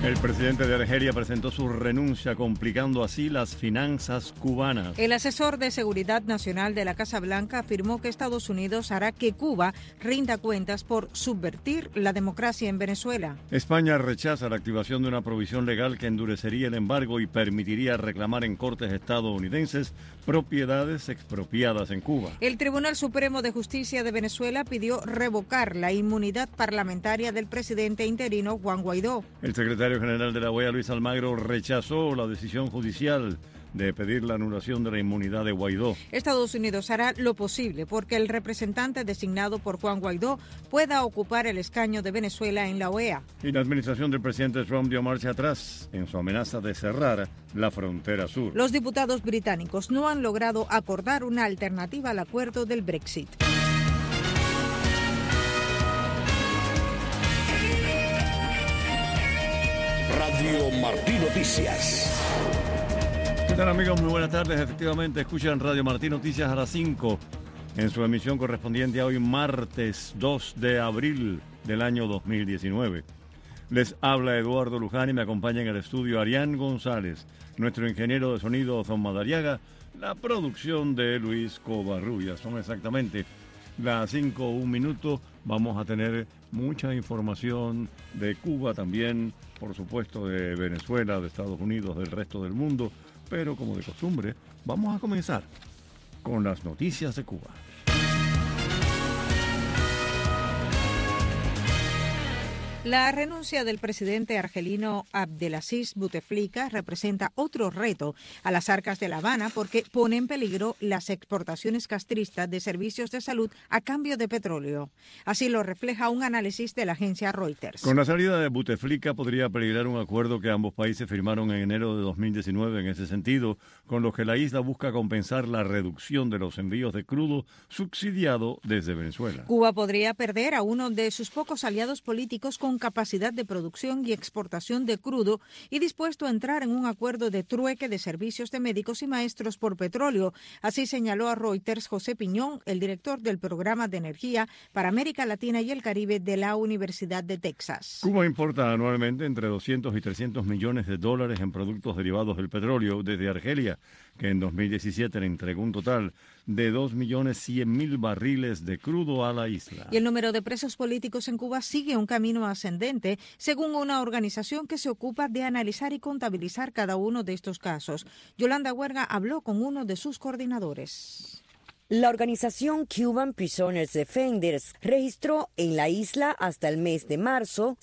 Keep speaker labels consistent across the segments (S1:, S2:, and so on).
S1: El presidente de Argelia presentó su renuncia, complicando así las finanzas cubanas.
S2: El asesor de Seguridad Nacional de la Casa Blanca afirmó que Estados Unidos hará que Cuba rinda cuentas por subvertir la democracia en Venezuela.
S1: España rechaza la activación de una provisión legal que endurecería el embargo y permitiría reclamar en cortes estadounidenses propiedades expropiadas en Cuba.
S2: El Tribunal Supremo de Justicia de Venezuela pidió revocar la inmunidad parlamentaria del presidente interino Juan Guaidó.
S1: El secretario general de la OEA, Luis Almagro, rechazó la decisión judicial de pedir la anulación de la inmunidad de Guaidó.
S2: Estados Unidos hará lo posible porque el representante designado por Juan Guaidó pueda ocupar el escaño de Venezuela en la OEA.
S1: Y la administración del presidente Trump dio marcha atrás en su amenaza de cerrar la frontera sur.
S2: Los diputados británicos no han logrado acordar una alternativa al acuerdo del Brexit.
S3: Radio Martí Noticias.
S1: ¿Qué tal, amigos? Muy buenas tardes. Efectivamente, escuchan Radio Martí Noticias a las 5 en su emisión correspondiente a hoy, martes 2 de abril del año 2019. Les habla Eduardo Luján y me acompaña en el estudio Arián González, nuestro ingeniero de sonido Don Madariaga, la producción de Luis Covarrubias. Son exactamente las 5:01. Vamos a tener mucha información de Cuba también, por supuesto de Venezuela, de Estados Unidos, del resto del mundo, pero como de costumbre, vamos a comenzar con las noticias de Cuba.
S2: La renuncia del presidente argelino Abdelaziz Bouteflika representa otro reto a las arcas de La Habana porque pone en peligro las exportaciones castristas de servicios de salud a cambio de petróleo. Así lo refleja un análisis de la agencia Reuters.
S1: Con la salida de Bouteflika podría peligrar un acuerdo que ambos países firmaron en enero de 2019 en ese sentido, con lo que la isla busca compensar la reducción de los envíos de crudo subsidiado desde Venezuela.
S2: Cuba podría perder a uno de sus pocos aliados políticos con capacidad de producción y exportación de crudo y dispuesto a entrar en un acuerdo de trueque de servicios de médicos y maestros por petróleo. Así señaló a Reuters José Piñón, el director del Programa de Energía para América Latina y el Caribe de la Universidad de Texas.
S1: Cuba importa anualmente entre 200 y 300 millones de dólares en productos derivados del petróleo desde Argelia, que en 2017 le entregó un total de 2.100.000 barriles de crudo a la isla.
S2: Y el número de presos políticos en Cuba sigue un camino ascendente, según una organización que se ocupa de analizar y contabilizar cada uno de estos casos. Yolanda Huerga habló con uno de sus coordinadores.
S4: La organización Cuban Prisoners Defenders registró en la isla hasta el mes de marzo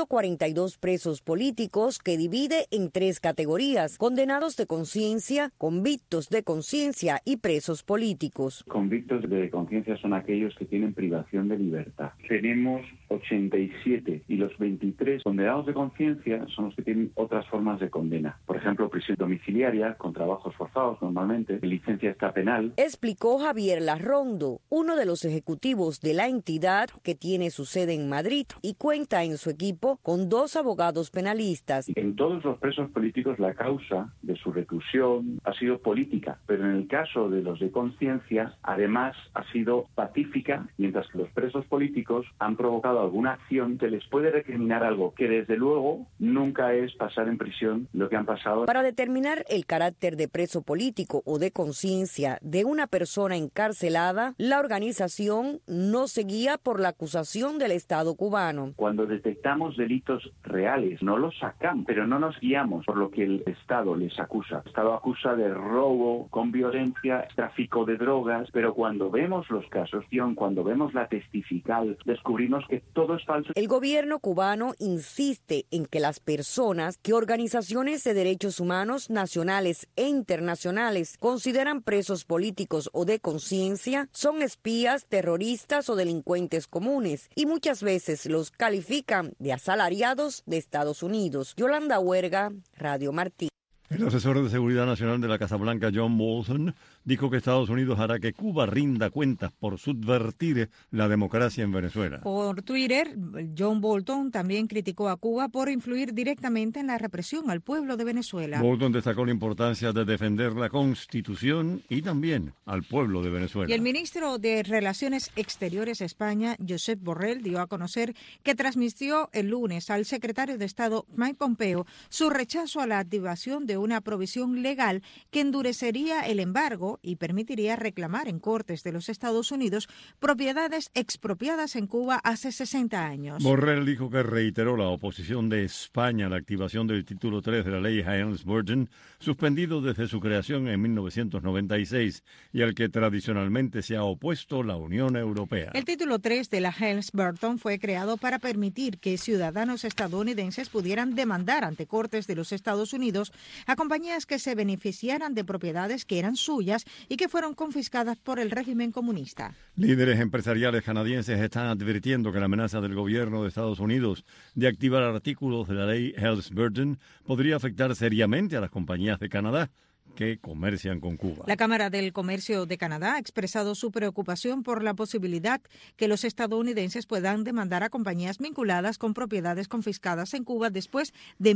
S4: 142 presos políticos que divide en 3 categorías: condenados de conciencia, convictos de conciencia y presos políticos.
S5: Convictos de conciencia son aquellos que tienen privación de libertad. Tenemos 87 y los 23 condenados de conciencia son los que tienen otras formas de condena. Por ejemplo, prisión domiciliaria con trabajos forzados normalmente, licencia extrapenal.
S4: Explicó Javier Larrondo, uno de los ejecutivos de la entidad que tiene su sede en Madrid y cuenta en su equipo con 2 abogados penalistas.
S5: En todos los presos políticos la causa de su reclusión ha sido política, pero en el caso de los de conciencia además ha sido pacífica, mientras que los presos políticos han provocado alguna acción que les puede recriminar algo que desde luego nunca es pasar en prisión lo que han pasado.
S4: Para determinar el carácter de preso político o de conciencia de una persona encarcelada, la organización no se guía por la acusación del Estado cubano.
S5: Cuando detectamos delitos reales, no los sacamos, pero no nos guiamos por lo que el Estado les acusa. El Estado acusa de robo con violencia, tráfico de drogas, pero cuando vemos los casos, cuando vemos la testifical, descubrimos que todo es falso.
S4: El gobierno cubano insiste en que las personas que organizaciones de derechos humanos nacionales e internacionales consideran presos políticos o de conciencia son espías, terroristas o delincuentes comunes y muchas veces los califican de asalariados de Estados Unidos. Yolanda Huerga, Radio Martí.
S1: El asesor de Seguridad Nacional de la Casa Blanca, John Bolton, dijo que Estados Unidos hará que Cuba rinda cuentas por subvertir la democracia en Venezuela.
S2: Por Twitter, John Bolton también criticó a Cuba por influir directamente en la represión al pueblo de Venezuela.
S1: Bolton destacó la importancia de defender la Constitución y también al pueblo de Venezuela.
S2: Y el ministro de Relaciones Exteriores de España, Josep Borrell, dio a conocer que transmitió el lunes al secretario de Estado, Mike Pompeo, su rechazo a la activación de una provisión legal que endurecería el embargo y permitiría reclamar en cortes de los Estados Unidos propiedades expropiadas en Cuba hace 60 años.
S1: Borrell dijo que reiteró la oposición de España a la activación del título 3 de la ley Helms-Burton, suspendido desde su creación en 1996 y al que tradicionalmente se ha opuesto la Unión Europea.
S2: El título 3 de la Helms-Burton fue creado para permitir que ciudadanos estadounidenses pudieran demandar ante cortes de los Estados Unidos a compañías que se beneficiaran de propiedades que eran suyas y que fueron confiscadas por el régimen comunista.
S1: Líderes empresariales canadienses están advirtiendo que la amenaza del gobierno de Estados Unidos de activar artículos de la ley Helms-Burton podría afectar seriamente a las compañías de Canadá que comercian con Cuba.
S2: La Cámara del Comercio de Canadá ha expresado su preocupación por la posibilidad que los estadounidenses puedan demandar a compañías vinculadas con propiedades confiscadas en Cuba después de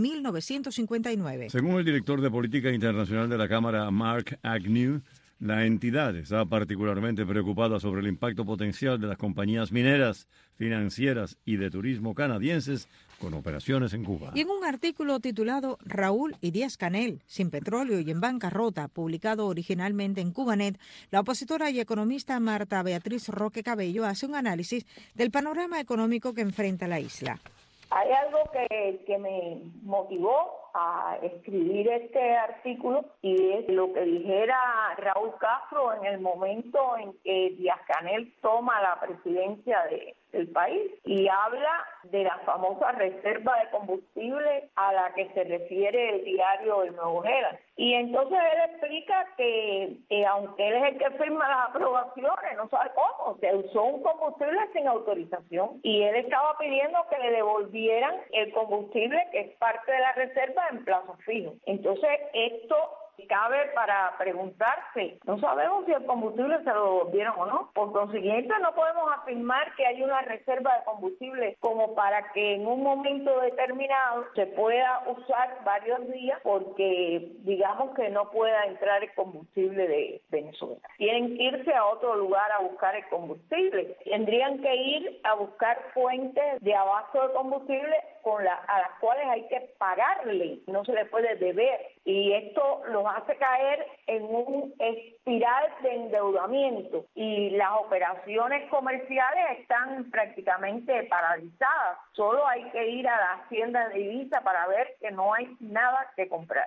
S2: 1959.
S1: Según el director de Política Internacional de la Cámara, Mark Agnew, la entidad está particularmente preocupada sobre el impacto potencial de las compañías mineras, financieras y de turismo canadienses con operaciones en Cuba.
S2: Y en un artículo titulado Raúl y Díaz-Canel, sin petróleo y en bancarrota, publicado originalmente en Cubanet, la opositora y economista Marta Beatriz Roque Cabello hace un análisis del panorama económico que enfrenta la isla.
S6: Hay algo que me motivó a escribir este artículo y es lo que dijera Raúl Castro en el momento en que Díaz-Canel toma la presidencia del país y habla de la famosa reserva de combustible a la que se refiere el diario El Nuevo Herald. Y entonces él explica que aunque él es el que firma las aprobaciones, no sabe cómo, se usó un combustible sin autorización y él estaba pidiendo que le devolvieran el combustible que es parte de la reserva en plazo fijo. Entonces esto cabe para preguntarse, no sabemos si el combustible se lo devolvieron o no. Por consiguiente, no podemos afirmar que hay una reserva de combustible como para que en un momento determinado se pueda usar varios días porque digamos que no pueda entrar el combustible de Venezuela. Tienen que irse a otro lugar a buscar el combustible. Tendrían que ir a buscar fuentes de abasto de combustible a las cuales hay que pagarle, no se les puede deber. Y esto los hace caer en un espiral de endeudamiento y las operaciones comerciales están prácticamente paralizadas. Solo hay que ir a la hacienda de divisa para ver que no hay nada que comprar.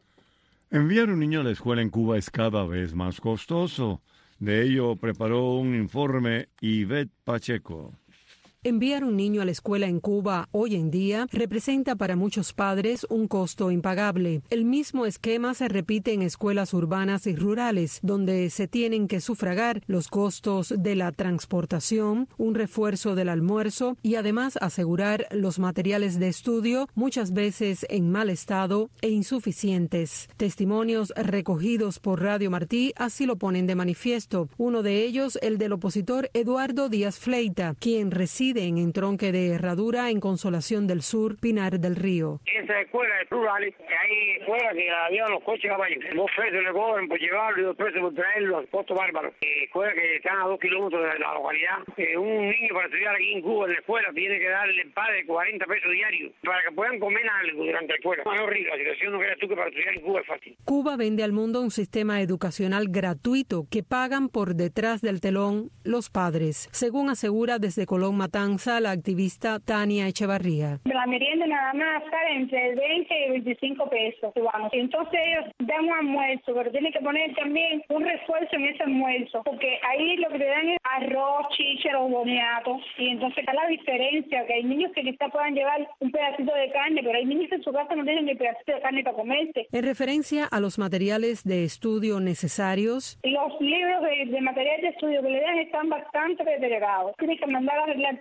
S1: Enviar un niño a la escuela en Cuba es cada vez más costoso. De ello preparó un informe Ivette Pacheco.
S7: Enviar un niño a la escuela en Cuba hoy en día representa para muchos padres un costo impagable. El mismo esquema se repite en escuelas urbanas y rurales, donde se tienen que sufragar los costos de la transportación, un refuerzo del almuerzo y además asegurar los materiales de estudio, muchas veces en mal estado e insuficientes. Testimonios recogidos por Radio Martí así lo ponen de manifiesto. Uno de ellos, el del opositor Eduardo Díaz Fleita, quien reside en Entronque de Herradura, en Consolación del Sur, Pinar del Río.
S8: Esas escuelas rurales, hay escuelas que la llevan los coches caballos. 2 pesos le cobran por llevarlo y 2 pesos por traerlo, costos bárbaros. Escuelas que están a 2 kilómetros de la localidad. Un niño para estudiar aquí en Cuba en la escuela tiene que darle el padre 40 pesos diarios para que puedan comer algo durante la escuela. Es horrible, la situación no creas tú que para estudiar en Cuba es fácil.
S7: Cuba vende al mundo un sistema educacional gratuito que pagan por detrás del telón los padres, según asegura desde Colón Matanza la activista Tania Echevarría.
S9: La merienda nada más sale entre 20 y 25 pesos cubanos. Entonces ellos dan un almuerzo, pero tienen que poner también un refuerzo en ese almuerzo, porque ahí lo que te dan es arroz, chícharos, boniatos, y entonces está la diferencia, que hay niños que quizás puedan llevar un pedacito de carne, pero hay niños que en su casa no tienen ni pedacito de carne para comerse.
S7: En referencia a los materiales de estudio necesarios,
S9: los libros de material de estudio que le dan están bastante deteriorados. Tienen que mandar a arreglar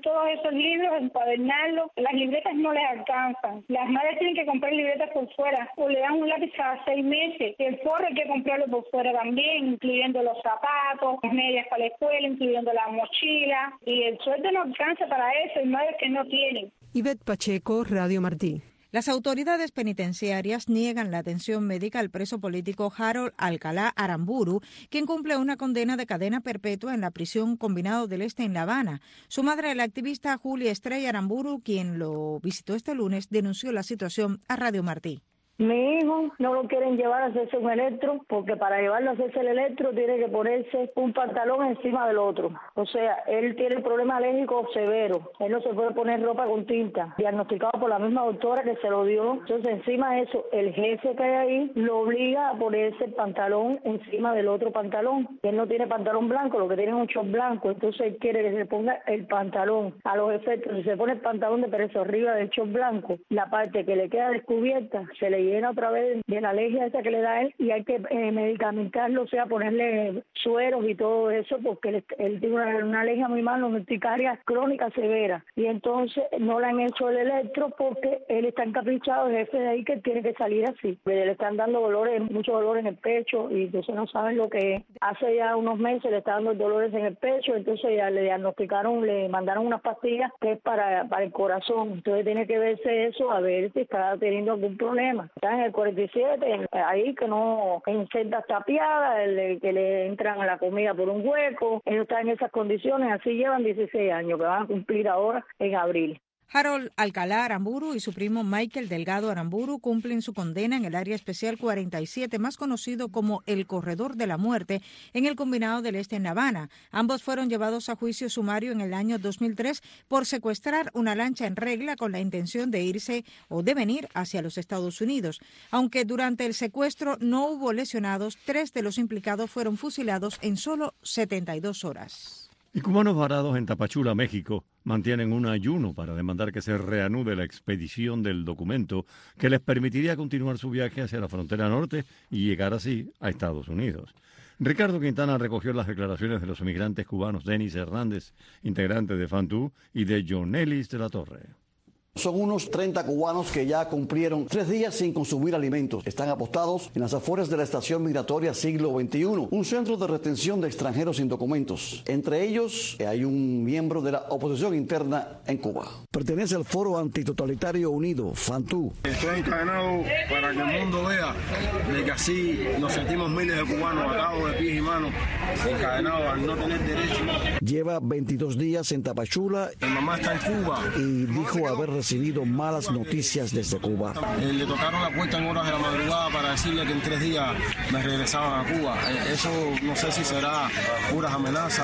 S9: todos esos libros, encuadernarlos. Las libretas no les alcanzan. Las madres tienen que comprar libretas por fuera o le dan un lápiz cada 6 meses. El forro hay que comprarlo por fuera también, incluyendo los zapatos, las medias para la escuela, incluyendo la mochila. Y el sueldo no alcanza para eso, hay madres que no tienen.
S7: Ivette Pacheco, Radio Martí.
S2: Las autoridades penitenciarias niegan la atención médica al preso político Harold Alcalá Aramburu, quien cumple una condena de cadena perpetua en la prisión Combinado del Este en La Habana. Su madre, la activista Julia Estrella Aramburu, quien lo visitó este lunes, denunció la situación a Radio Martí.
S10: Mi hijo no lo quieren llevar a hacerse un electro porque para llevarlo a hacerse el electro tiene que ponerse un pantalón encima del otro. O sea, él tiene problema alérgico severo. Él no se puede poner ropa con tinta, diagnosticado por la misma doctora que se lo dio. Entonces, encima de eso, el jefe que hay ahí lo obliga a ponerse el pantalón encima del otro pantalón. Él no tiene pantalón blanco, lo que tiene es un short blanco. Entonces, él quiere que se ponga el pantalón. A los efectos, si se pone el pantalón de perezo arriba del short blanco, la parte que le queda descubierta se le llena otra vez de la alergia esa que le da él y hay que medicamentarlo, o sea, ponerle sueros y todo eso porque él tiene una alergia muy mal, una urticaria crónica severa y entonces no le han hecho el electro porque él está encaprichado, el jefe de ahí que tiene que salir así. Le están dando dolores, mucho dolor en el pecho y entonces no saben lo que es. Hace ya unos meses le están dando dolores en el pecho, entonces ya le diagnosticaron, le mandaron unas pastillas que es para el corazón, entonces tiene que verse eso a ver si está teniendo algún problema. Está en el 47, ahí que no, en celdas tapiadas, que le entran a la comida por un hueco, ellos están en esas condiciones, así llevan 16 años, que van a cumplir ahora en abril.
S2: Harold Alcalá Aramburu y su primo Michael Delgado Aramburu cumplen su condena en el Área Especial 47, más conocido como el Corredor de la Muerte, en el Combinado del Este en La Habana. Ambos fueron llevados a juicio sumario en el año 2003 por secuestrar una lancha en regla con la intención de irse o de venir hacia los Estados Unidos. Aunque durante el secuestro no hubo lesionados, 3 de los implicados fueron fusilados en solo 72 horas.
S1: Y cubanos varados en Tapachula, México, mantienen un ayuno para demandar que se reanude la expedición del documento que les permitiría continuar su viaje hacia la frontera norte y llegar así a Estados Unidos. Ricardo Quintana recogió las declaraciones de los emigrantes cubanos Denis Hernández, integrante de FANTU, y de Jonelis de la Torre.
S11: Son unos 30 cubanos que ya cumplieron 3 días sin consumir alimentos. Están apostados en las afueras de la estación migratoria Siglo XXI, un centro de retención de extranjeros sin documentos. Entre ellos hay un miembro de la oposición interna en Cuba. Pertenece al Foro Antitotalitario Unido, FANTU.
S12: Estoy encadenado para que el mundo vea de que así nos sentimos miles de cubanos atados de pies y manos, encadenados al no tener derecho.
S11: Lleva 22 días en Tapachula.
S12: Mi mamá está en Cuba.
S11: Y dijo haber recibido malas noticias desde Cuba.
S12: Le tocaron la puerta en horas de la madrugada para decirle que en 3 días me regresaban a Cuba. Eso no sé si será puras amenazas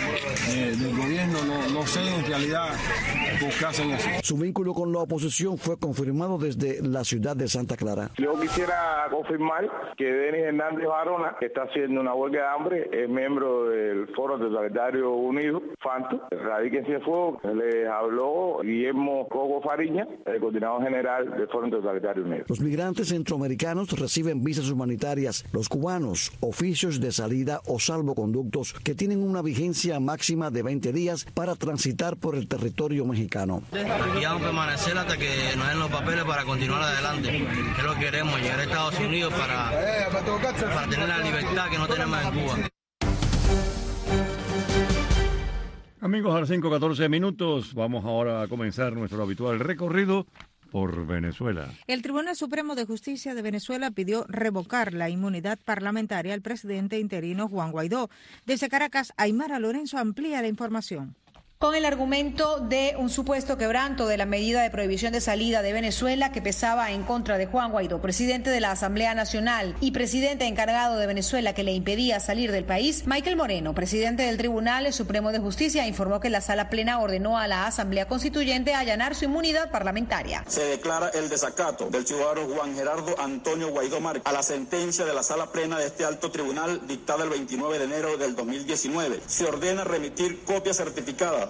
S12: del gobierno, no sé en realidad por qué hacen eso.
S11: Su vínculo con la oposición fue confirmado desde la ciudad de Santa Clara.
S13: Yo quisiera confirmar que Denis Hernández Barona, que está haciendo una huelga de hambre, es miembro del Foro Totalitario Unido, FANTU. Radica en Cienfuegos, les habló Guillermo Coco Fariña, el coordinador general del Foro Totalitario Unido.
S11: Los migrantes centroamericanos reciben visas humanitarias. Los cubanos, oficios de salida o salvoconductos que tienen una vigencia máxima de 20 días para transitar por el territorio mexicano.
S14: Aquí vamos a permanecer hasta que nos den los papeles para continuar adelante. Que es lo que queremos, llegar a Estados Unidos para tener la libertad que no tenemos en Cuba.
S1: Amigos, a las 5:14 minutos, vamos ahora a comenzar nuestro habitual recorrido por Venezuela.
S2: El Tribunal Supremo de Justicia de Venezuela pidió revocar la inmunidad parlamentaria al presidente interino Juan Guaidó. Desde Caracas, Aymara Lorenzo amplía la información.
S15: Con el argumento de un supuesto quebranto de la medida de prohibición de salida de Venezuela que pesaba en contra de Juan Guaidó, presidente de la Asamblea Nacional y presidente encargado de Venezuela que le impedía salir del país, Michael Moreno, presidente del Tribunal Supremo de Justicia, informó que la Sala Plena ordenó a la Asamblea Constituyente allanar su inmunidad parlamentaria.
S16: Se declara el desacato del ciudadano Juan Gerardo Antonio Guaidó Márquez a la sentencia de la Sala Plena de este alto tribunal dictada el 29 de enero del 2019. Se ordena remitir copia certificada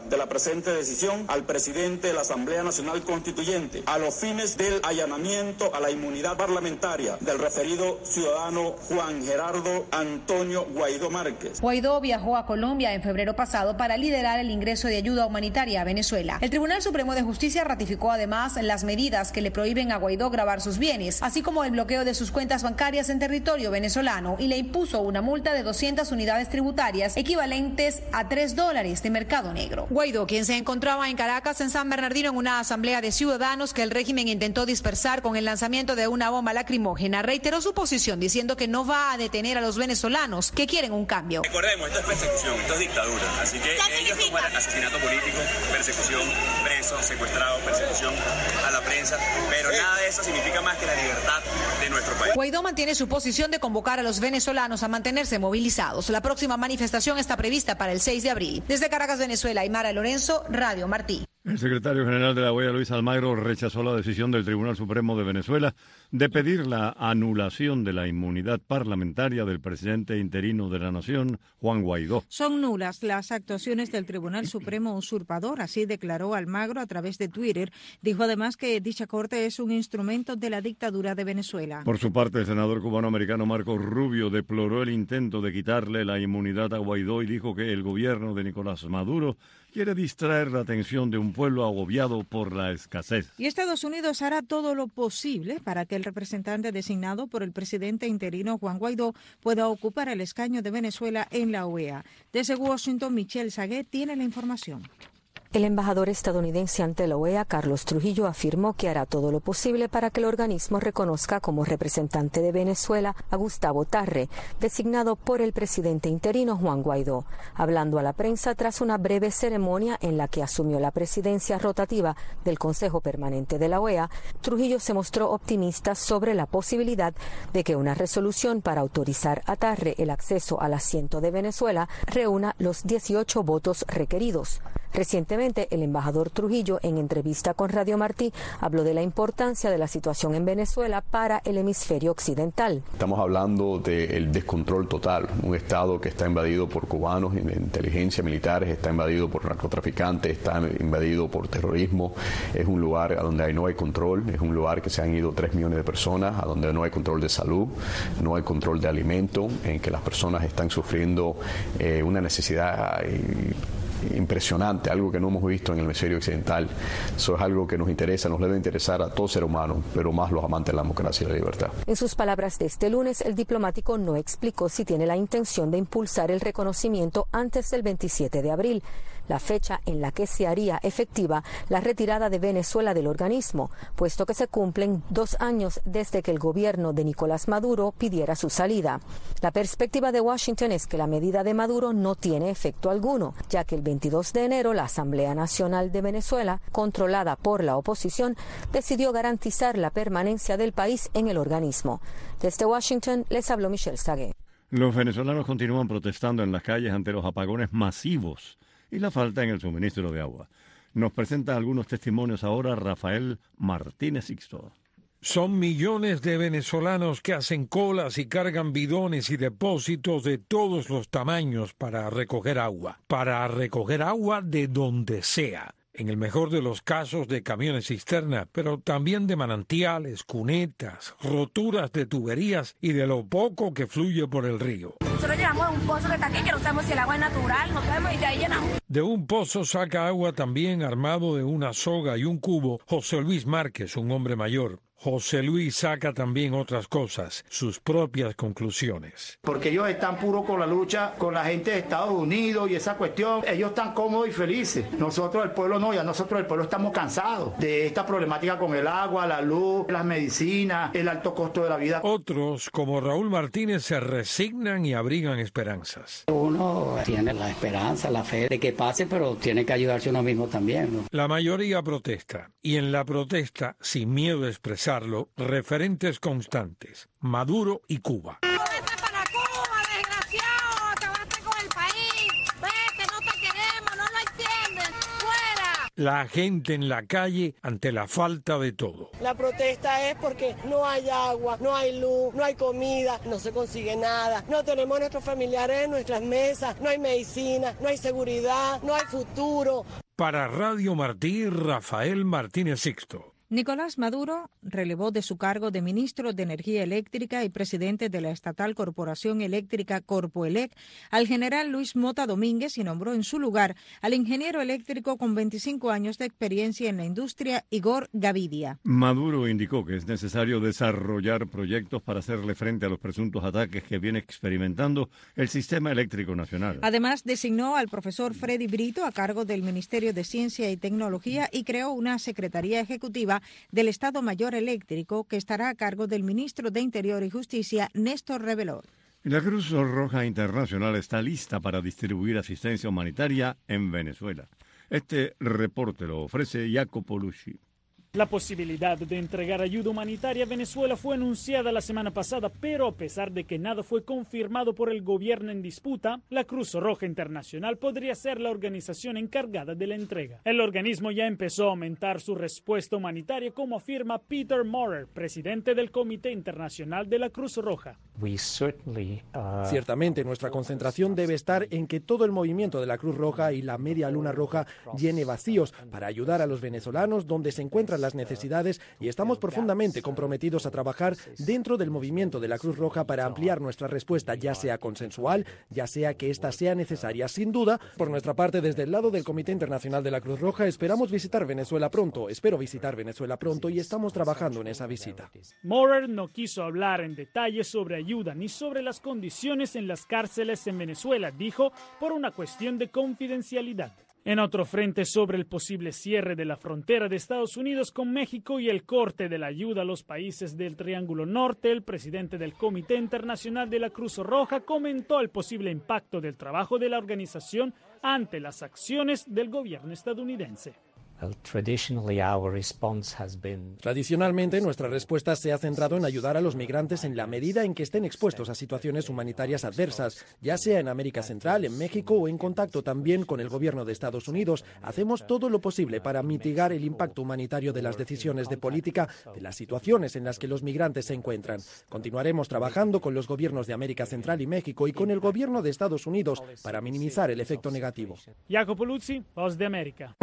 S16: de la presente decisión al presidente de la Asamblea Nacional Constituyente a los fines del allanamiento a la inmunidad parlamentaria del referido ciudadano Juan Gerardo Antonio Guaidó Márquez.
S15: Guaidó viajó a Colombia en febrero pasado para liderar el ingreso de ayuda humanitaria a Venezuela. El Tribunal Supremo de Justicia ratificó además las medidas que le prohíben a Guaidó gravar sus bienes, así como el bloqueo de sus cuentas bancarias en territorio venezolano, y le impuso una multa de 200 unidades tributarias equivalentes a $3 de mercado negro. Guaidó, quien se encontraba en Caracas, en San Bernardino, en una asamblea de ciudadanos que el régimen intentó dispersar con el lanzamiento de una bomba lacrimógena, reiteró su posición diciendo que no va a detener a los venezolanos que quieren un cambio.
S17: Recordemos, esto es persecución, esto es dictadura, así que ellos como asesinato político, persecución, presos, secuestrados, persecución a la prensa, pero nada de eso significa más que la libertad de nuestro país.
S15: Guaidó mantiene su posición de convocar a los venezolanos a mantenerse movilizados. La próxima manifestación está prevista para el 6 de abril. Desde Caracas, Venezuela, Aymara Lorenzo, Radio Martí.
S1: El secretario general de la OEA, Luis Almagro, rechazó la decisión del Tribunal Supremo de Venezuela de pedir la anulación de la inmunidad parlamentaria del presidente interino de la nación, Juan Guaidó.
S2: Son nulas las actuaciones del Tribunal Supremo usurpador, así declaró Almagro a través de Twitter. Dijo además que dicha corte es un instrumento de la dictadura de Venezuela.
S1: Por su parte, el senador cubano-americano Marco Rubio deploró el intento de quitarle la inmunidad a Guaidó y dijo que el gobierno de Nicolás Maduro quiere distraer la atención de un pueblo agobiado por la escasez.
S2: Y Estados Unidos hará todo lo posible para que el representante designado por el presidente interino Juan Guaidó pueda ocupar el escaño de Venezuela en la OEA. Desde Washington, Michelle Saguet tiene la información.
S18: El embajador estadounidense ante la OEA, Carlos Trujillo, afirmó que hará todo lo posible para que el organismo reconozca como representante de Venezuela a Gustavo Tarre, designado por el presidente interino Juan Guaidó. Hablando a la prensa tras una breve ceremonia en la que asumió la presidencia rotativa del Consejo Permanente de la OEA, Trujillo se mostró optimista sobre la posibilidad de que una resolución para autorizar a Tarre el acceso al asiento de Venezuela reúna los 18 votos requeridos. Recientemente, el embajador Trujillo, en entrevista con Radio Martí, habló de la importancia de la situación en Venezuela para el hemisferio occidental.
S19: Estamos hablando del descontrol total, un estado que está invadido por cubanos, inteligencia militares, está invadido por narcotraficantes, está invadido por terrorismo, es un lugar a donde no hay control, es un lugar que se han ido 3 millones de personas, a donde no hay control de salud, no hay control de alimento, en que las personas están sufriendo una necesidad impresionante, algo que no hemos visto en el hemisferio occidental. Eso es algo que nos interesa, nos debe interesar a todo ser humano, pero más los amantes de la democracia y la libertad.
S18: En sus palabras de este lunes, el diplomático no explicó si tiene la intención de impulsar el reconocimiento antes del 27 de abril, la fecha en la que se haría efectiva la retirada de Venezuela del organismo, puesto que se cumplen 2 años desde que el gobierno de Nicolás Maduro pidiera su salida. La perspectiva de Washington es que la medida de Maduro no tiene efecto alguno, ya que el 22 de enero la Asamblea Nacional de Venezuela, controlada por la oposición, decidió garantizar la permanencia del país en el organismo. Desde Washington les habló Michelle Saguet.
S1: Los venezolanos continúan protestando en las calles ante los apagones masivos y la falta en el suministro de agua. Nos presenta algunos testimonios ahora Rafael Martínez Sixto.
S20: Son millones de venezolanos que hacen colas y cargan bidones y depósitos de todos los tamaños para recoger agua de donde sea. En el mejor de los casos de camiones cisterna, pero también de manantiales, cunetas, roturas de tuberías y de lo poco que fluye por el río.
S21: Nosotros llenamos un pozo que está aquí, que no sabemos si el agua es natural, no sabemos, y de ahí llenamos.
S20: De un pozo saca agua también, armado de una soga y un cubo, José Luis Márquez, un hombre mayor. José Luis saca también otras cosas, sus propias conclusiones.
S22: Porque ellos están puros con la lucha con la gente de Estados Unidos y esa cuestión. Ellos están cómodos y felices. Nosotros, el pueblo, no, ya nosotros, el pueblo, estamos cansados de esta problemática con el agua, la luz, las medicinas, el alto costo de la vida.
S20: Otros, como Raúl Martínez, se resignan y abrigan esperanzas.
S23: Uno tiene la esperanza, la fe de que pase, pero tiene que ayudarse uno mismo también, ¿no?
S20: La mayoría protesta, y en la protesta, sin miedo a expresar, referentes constantes, Maduro y Cuba.
S21: Vete para Cuba, desgraciado, acabaste con el país, vete, no te queremos, no lo entienden, fuera.
S20: La gente en la calle ante la falta de todo.
S3: La protesta es porque no hay agua, no hay luz, no hay comida, no se consigue nada, no tenemos a nuestros familiares en nuestras mesas, no hay medicina, no hay seguridad, no hay futuro.
S20: Para Radio Martí, Rafael Martínez Sixto.
S2: Nicolás Maduro relevó de su cargo de ministro de Energía Eléctrica y presidente de la estatal Corporación Eléctrica Corpoelec al general Luis Mota Domínguez y nombró en su lugar al ingeniero eléctrico con 25 años de experiencia en la industria, Igor Gavidia.
S1: Maduro indicó que es necesario desarrollar proyectos para hacerle frente a los presuntos ataques que viene experimentando el sistema eléctrico nacional.
S2: Además, designó al profesor Freddy Brito a cargo del Ministerio de Ciencia y Tecnología y creó una secretaría ejecutiva del Estado Mayor Eléctrico que estará a cargo del ministro de Interior y Justicia, Néstor Rebelor.
S1: La Cruz Roja Internacional está lista para distribuir asistencia humanitaria en Venezuela. Este reporte lo ofrece Jacopo Lucci.
S4: La posibilidad de entregar ayuda humanitaria a Venezuela fue anunciada la semana pasada, pero a pesar de que nada fue confirmado por el gobierno en disputa, la Cruz Roja Internacional podría ser la organización encargada de la entrega. El organismo ya empezó a aumentar su respuesta humanitaria, como afirma Peter Maurer, presidente del Comité Internacional de la Cruz Roja.
S5: Ciertamente, nuestra concentración debe estar en que todo el movimiento de la Cruz Roja y la Media Luna Roja llene vacíos para ayudar a los venezolanos donde se encuentran las necesidades, y estamos profundamente comprometidos a trabajar dentro del movimiento de la Cruz Roja para ampliar nuestra respuesta, ya sea consensual, ya sea que ésta sea necesaria. Sin duda, por nuestra parte, desde el lado del Comité Internacional de la Cruz Roja, espero visitar Venezuela pronto y estamos trabajando en esa visita.
S4: Maurer no quiso hablar en detalle sobre ayuda ni sobre las condiciones en las cárceles en Venezuela, dijo, por una cuestión de confidencialidad. En otro frente sobre el posible cierre de la frontera de Estados Unidos con México y el corte de la ayuda a los países del Triángulo Norte, el presidente del Comité Internacional de la Cruz Roja comentó el posible impacto del trabajo de la organización ante las acciones del gobierno estadounidense.
S5: Tradicionalmente, nuestra respuesta se ha centrado en ayudar a los migrantes en la medida en que estén expuestos a situaciones humanitarias adversas, ya sea en América Central, en México o en contacto también con el gobierno de Estados Unidos. Hacemos todo lo posible para mitigar el impacto humanitario de las decisiones de política, de las situaciones en las que los migrantes se encuentran. Continuaremos trabajando con los gobiernos de América Central y México y con el gobierno de Estados Unidos para minimizar el efecto negativo.
S4: Jacopo Luzzi, Voz de América.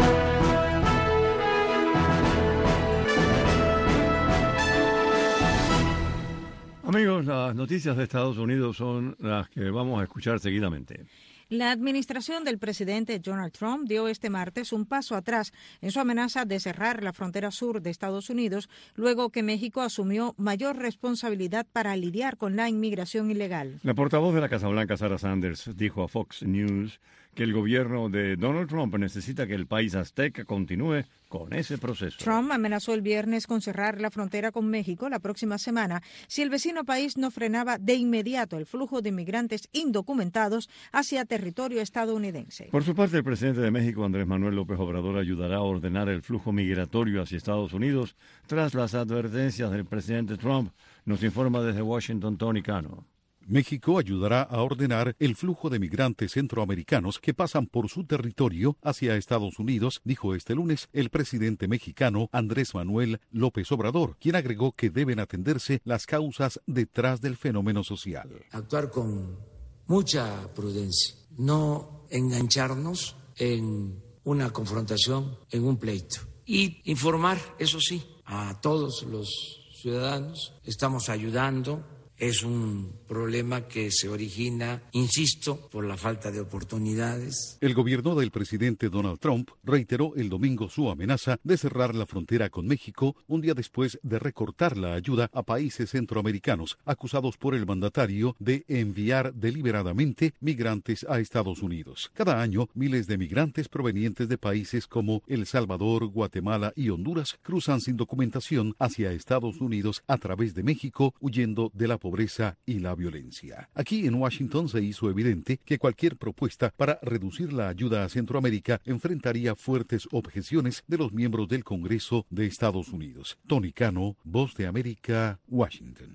S1: Amigos, las noticias de Estados Unidos son las que vamos a escuchar seguidamente.
S2: La administración del presidente Donald Trump dio este martes un paso atrás en su amenaza de cerrar la frontera sur de Estados Unidos, luego que México asumió mayor responsabilidad para lidiar con la inmigración ilegal.
S1: La portavoz de la Casa Blanca, Sarah Sanders, dijo a Fox News que el gobierno de Donald Trump necesita que el país azteca continúe con ese proceso.
S2: Trump amenazó el viernes con cerrar la frontera con México la próxima semana si el vecino país no frenaba de inmediato el flujo de inmigrantes indocumentados hacia territorio estadounidense.
S1: Por su parte, el presidente de México, Andrés Manuel López Obrador, ayudará a ordenar el flujo migratorio hacia Estados Unidos tras las advertencias del presidente Trump. Nos informa desde Washington, Tony Cano.
S24: México ayudará a ordenar el flujo de migrantes centroamericanos que pasan por su territorio hacia Estados Unidos, dijo este lunes el presidente mexicano Andrés Manuel López Obrador, quien agregó que deben atenderse las causas detrás del fenómeno social.
S25: Actuar con mucha prudencia, no engancharnos en una confrontación, en un pleito. Y informar, eso sí, a todos los ciudadanos. Estamos ayudando. Es un problema que se origina, insisto, por la falta de oportunidades.
S24: El gobierno del presidente Donald Trump reiteró el domingo su amenaza de cerrar la frontera con México un día después de recortar la ayuda a países centroamericanos acusados por el mandatario de enviar deliberadamente migrantes a Estados Unidos. Cada año, miles de migrantes provenientes de países como El Salvador, Guatemala y Honduras cruzan sin documentación hacia Estados Unidos a través de México, huyendo de la pobreza y la violencia. Aquí en Washington se hizo evidente que cualquier propuesta para reducir la ayuda a Centroamérica enfrentaría fuertes objeciones de los miembros del Congreso de Estados Unidos. Tony Cano, Voz de América, Washington.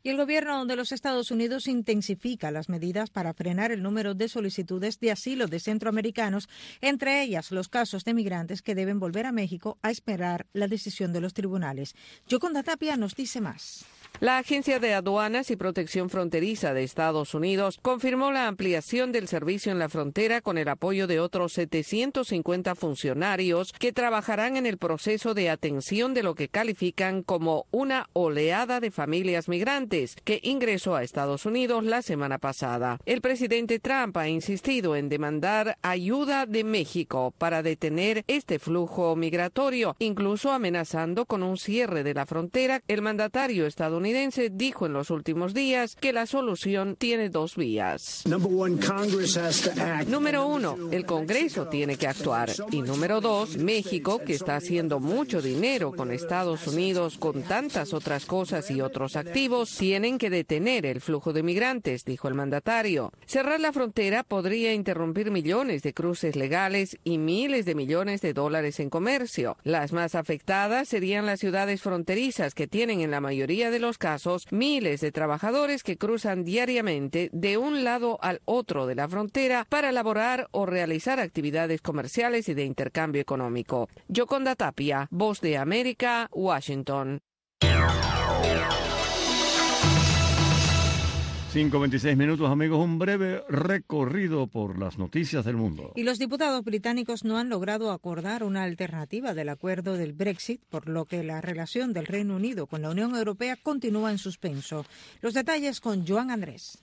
S2: Y el gobierno de los Estados Unidos intensifica las medidas para frenar el número de solicitudes de asilo de centroamericanos, entre ellas los casos de migrantes que deben volver a México a esperar la decisión de los tribunales. Yoconda Tapia nos dice más.
S6: La Agencia de Aduanas y Protección Fronteriza de Estados Unidos confirmó la ampliación del servicio en la frontera con el apoyo de otros 750 funcionarios que trabajarán en el proceso de atención de lo que califican como una oleada de familias migrantes que ingresó a Estados Unidos la semana pasada. El presidente Trump ha insistido en demandar ayuda de México para detener este flujo migratorio, incluso amenazando con un cierre de la frontera. El mandatario estadounidense dijo en los últimos días que la solución tiene dos vías. Número uno, el Congreso tiene que actuar. Y número dos, México, que está haciendo mucho dinero con Estados Unidos, con tantas otras cosas y otros activos, tienen que detener el flujo de migrantes, dijo el mandatario. Cerrar la frontera podría interrumpir millones de cruces legales y miles de millones de dólares en comercio. Las más afectadas serían las ciudades fronterizas, que tienen en la mayoría de los casos miles de trabajadores que cruzan diariamente de un lado al otro de la frontera para laborar o realizar actividades comerciales y de intercambio económico. Yoconda Tapia, Voz de América, Washington.
S1: 5:26 minutos, amigos, un breve recorrido por las noticias del mundo.
S2: Y los diputados británicos no han logrado acordar una alternativa del acuerdo del Brexit, por lo que la relación del Reino Unido con la Unión Europea continúa en suspenso. Los detalles con Joan Andrés.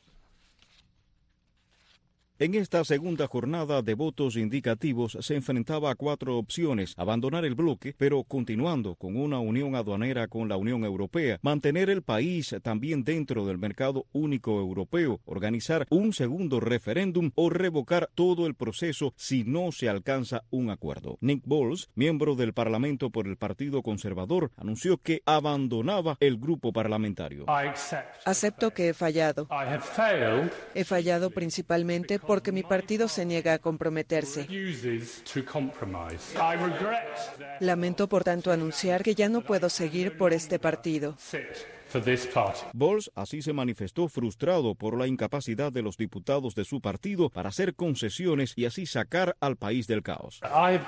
S7: En esta segunda jornada de votos indicativos se enfrentaba a 4 opciones: abandonar el bloque, pero continuando con una unión aduanera con la Unión Europea, mantener el país también dentro del mercado único europeo, organizar un segundo referéndum o revocar todo el proceso si no se alcanza un acuerdo. Nick Boles, miembro del Parlamento por el Partido Conservador, anunció que abandonaba el grupo parlamentario.
S8: Acepto que he fallado. He fallado principalmente porque mi partido se niega a comprometerse. Lamento, por tanto, anunciar que ya no puedo seguir por este partido.
S7: Boles así se manifestó frustrado por la incapacidad de los diputados de su partido para hacer concesiones y así sacar al país del caos.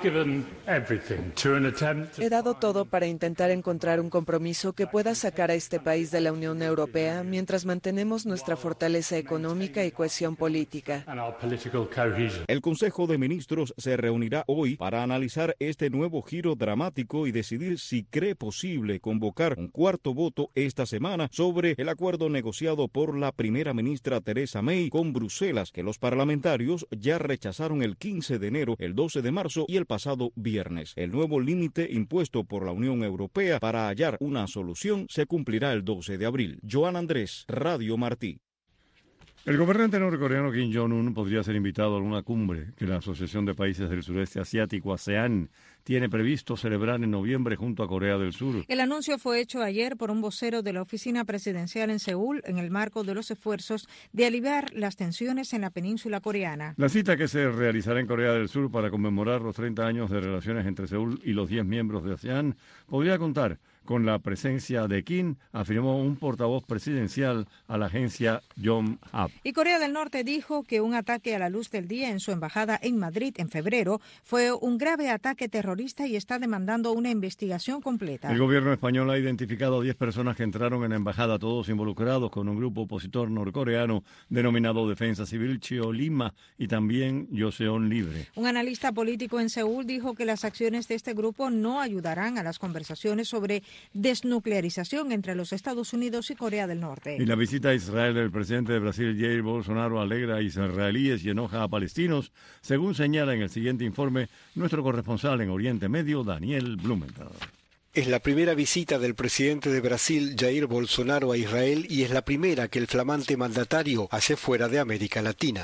S8: He dado todo para intentar encontrar un compromiso que pueda sacar a este país de la Unión Europea mientras mantenemos nuestra fortaleza económica y cohesión política.
S7: El Consejo de Ministros se reunirá hoy para analizar este nuevo giro dramático y decidir si cree posible convocar un cuarto voto esta semana sobre el acuerdo negociado por la primera ministra Theresa May con Bruselas, que los parlamentarios ya rechazaron el 15 de enero, el 12 de marzo y el pasado viernes. El nuevo límite impuesto por la Unión Europea para hallar una solución se cumplirá el 12 de abril. Joan Andrés, Radio Martí.
S1: El gobernante norcoreano Kim Jong-un podría ser invitado a una cumbre que la Asociación de Países del Sureste Asiático, ASEAN, tiene previsto celebrar en noviembre junto a Corea del Sur.
S2: El anuncio fue hecho ayer por un vocero de la oficina presidencial en Seúl en el marco de los esfuerzos de aliviar las tensiones en la península coreana.
S1: La cita, que se realizará en Corea del Sur para conmemorar los 30 años de relaciones entre Seúl y los 10 miembros de ASEAN, podría contar con la presencia de Kim, afirmó un portavoz presidencial a la agencia Yonhap.
S2: Y Corea del Norte dijo que un ataque a la luz del día en su embajada en Madrid en febrero fue un grave ataque terrorista y está demandando una investigación completa.
S1: El gobierno español ha identificado a 10 personas que entraron en la embajada, todos involucrados con un grupo opositor norcoreano denominado Defensa Civil Cheolima y también Joseon Libre.
S2: Un analista político en Seúl dijo que las acciones de este grupo no ayudarán a las conversaciones sobre desnuclearización entre los Estados Unidos y Corea del Norte.
S1: Y la visita a Israel del presidente de Brasil, Jair Bolsonaro, alegra a israelíes y enoja a palestinos, según señala en el siguiente informe nuestro corresponsal en Oriente Medio, Daniel Blumenthal.
S9: Es la primera visita del presidente de Brasil, Jair Bolsonaro, a Israel y es la primera que el flamante mandatario hace fuera de América Latina.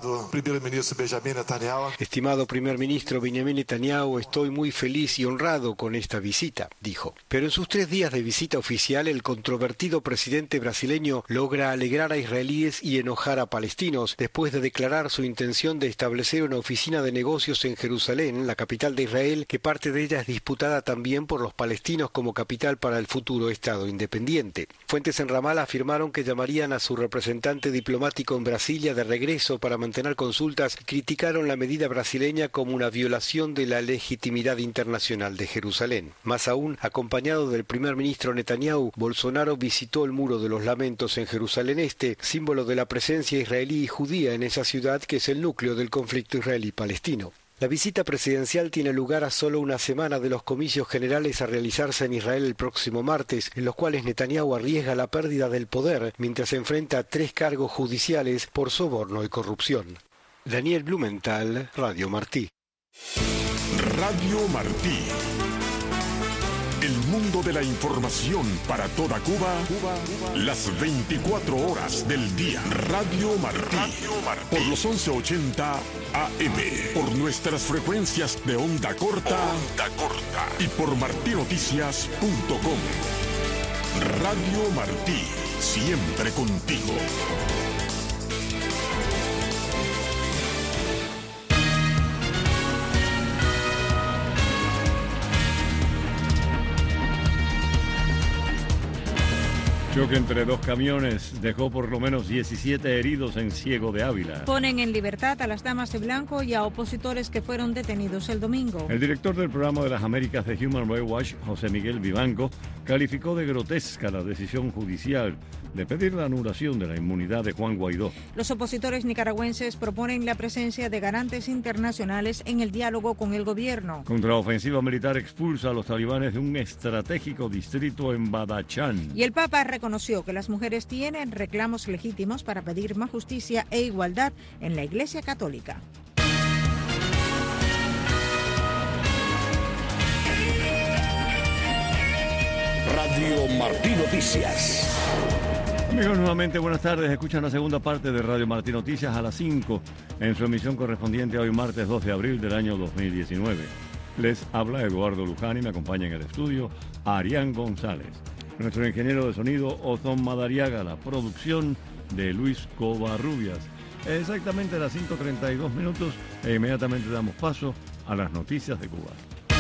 S9: Estimado primer ministro Benjamin Netanyahu, estoy muy feliz y honrado con esta visita, dijo. Pero en sus 3 días de visita oficial, el controvertido presidente brasileño logra alegrar a israelíes y enojar a palestinos después de declarar su intención de establecer una oficina de negocios en Jerusalén, la capital de Israel, que parte de ella es disputada también por los palestinos palestinos como capital para el futuro Estado independiente. Fuentes en Ramala afirmaron que llamarían a su representante diplomático en Brasilia de regreso para mantener consultas. Criticaron la medida brasileña como una violación de la legitimidad internacional de Jerusalén. Más aún, acompañado del primer ministro Netanyahu, Bolsonaro visitó el Muro de los Lamentos en Jerusalén Este, símbolo de la presencia israelí y judía en esa ciudad que es el núcleo del conflicto israelí-palestino. La visita presidencial tiene lugar a solo una semana de los comicios generales a realizarse en Israel el próximo martes, en los cuales Netanyahu arriesga la pérdida del poder mientras se enfrenta a 3 cargos judiciales por soborno y corrupción. Daniel Blumenthal, Radio Martí.
S10: Radio Martí. El mundo de la información para toda Cuba, las 24 horas del día. Radio Martí. Por los 1180 AM. Por nuestras frecuencias de onda corta. Y por martinoticias.com. Radio Martí. Siempre contigo.
S1: Choque entre 2 camiones dejó por lo menos 17 heridos en Ciego de Ávila.
S2: Ponen en libertad a las damas de blanco y a opositores que fueron detenidos el domingo.
S1: El director del programa de las Américas de Human Rights Watch, José Miguel Vivanco, calificó de grotesca la decisión judicial de pedir la anulación de la inmunidad de Juan Guaidó.
S2: Los opositores nicaragüenses proponen la presencia de garantes internacionales en el diálogo con el gobierno.
S1: Contraofensiva militar expulsa a los talibanes de un estratégico distrito en Badachán.
S2: Y el Papa reconoció que las mujeres tienen reclamos legítimos para pedir más justicia e igualdad en la Iglesia Católica.
S10: Radio Martí Noticias.
S1: Amigos, nuevamente buenas tardes. Escuchan la segunda parte de Radio Martí Noticias a las 5 en su emisión correspondiente a hoy martes 2 de abril del año 2019. Les habla Eduardo Luján y me acompaña en el estudio Arián González. Nuestro ingeniero de sonido Ozón Madariaga, la producción de Luis Covarrubias. Exactamente a las 5:32 minutos e inmediatamente damos paso a las noticias de Cuba.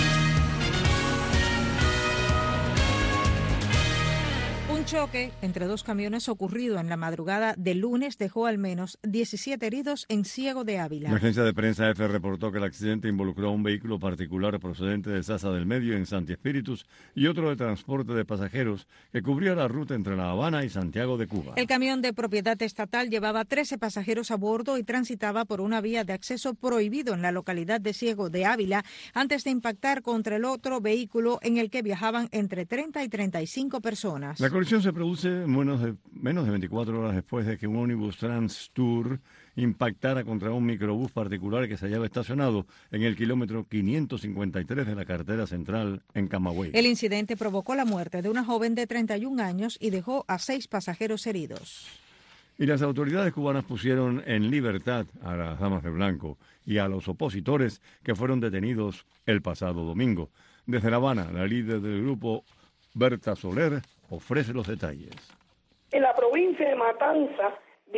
S2: Un choque entre 2 camiones ocurrido en la madrugada del lunes dejó al menos 17 heridos en Ciego de Ávila.
S1: La agencia de prensa EFE reportó que el accidente involucró a un vehículo particular procedente de Sasa del Medio en Santi Espíritus y otro de transporte de pasajeros que cubría la ruta entre La Habana y Santiago de Cuba.
S2: El camión de propiedad estatal llevaba 13 pasajeros a bordo y transitaba por una vía de acceso prohibido en la localidad de Ciego de Ávila antes de impactar contra el otro vehículo en el que viajaban entre 30 y 35 personas.
S1: La colisión se produce menos de 24 horas después de que un ómnibus Trans Tour impactara contra un microbús particular que se hallaba estacionado en el kilómetro 553 de la carretera central en Camagüey.
S2: El incidente provocó la muerte de una joven de 31 años y dejó a 6 pasajeros heridos.
S1: Y las autoridades cubanas pusieron en libertad a las damas de blanco y a los opositores que fueron detenidos el pasado domingo. Desde La Habana, la líder del grupo, Berta Soler, ofrece los detalles.
S11: En la provincia de Matanzas,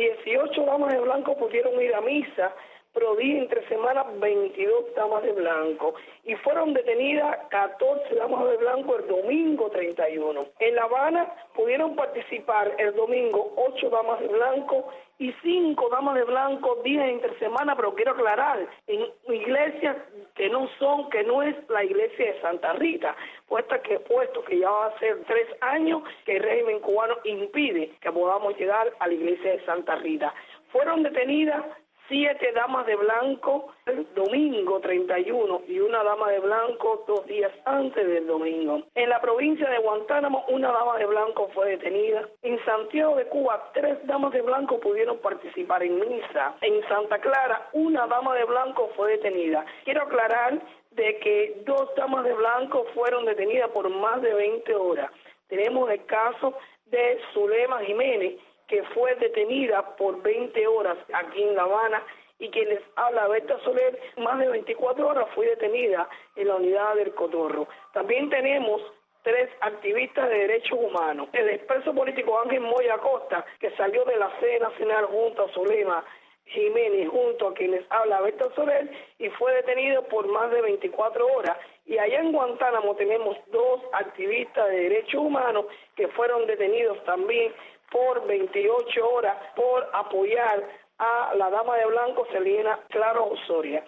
S11: 18 damas de blanco pudieron ir a misa, pero entre semanas 22 damas de blanco y fueron detenidas 14 damas de blanco el domingo 31. En La Habana pudieron participar el domingo 8 damas de blanco y 5 damas de blanco días entre semana, pero quiero aclarar, en iglesias que no es la iglesia de Santa Rita, puesto que ya va a ser 3 años que el régimen cubano impide que podamos llegar a la iglesia de Santa Rita. Fueron detenidas 7 damas de blanco el domingo 31 y una dama de blanco 2 días antes del domingo. En la provincia de Guantánamo, una dama de blanco fue detenida. En Santiago de Cuba, 3 damas de blanco pudieron participar en misa. En Santa Clara, una dama de blanco fue detenida. Quiero aclarar de que 2 damas de blanco fueron detenidas por más de 20 horas. Tenemos el caso de Zulema Jiménez, que fue detenida por 20 horas aquí en La Habana, y quien les habla, Berta Soler, más de 24 horas fue detenida en la unidad del Cotorro. También tenemos 3 activistas de derechos humanos. El expreso político Ángel Moya Acosta, que salió de la sede nacional junto a Zulema, Jiménez, junto a quien les habla Beto Soler, y fue detenido por más de 24 horas. Y allá en Guantánamo tenemos 2 activistas de derechos humanos que fueron detenidos también por 28 horas por apoyar a la dama de blanco, Celina Claro Osoria.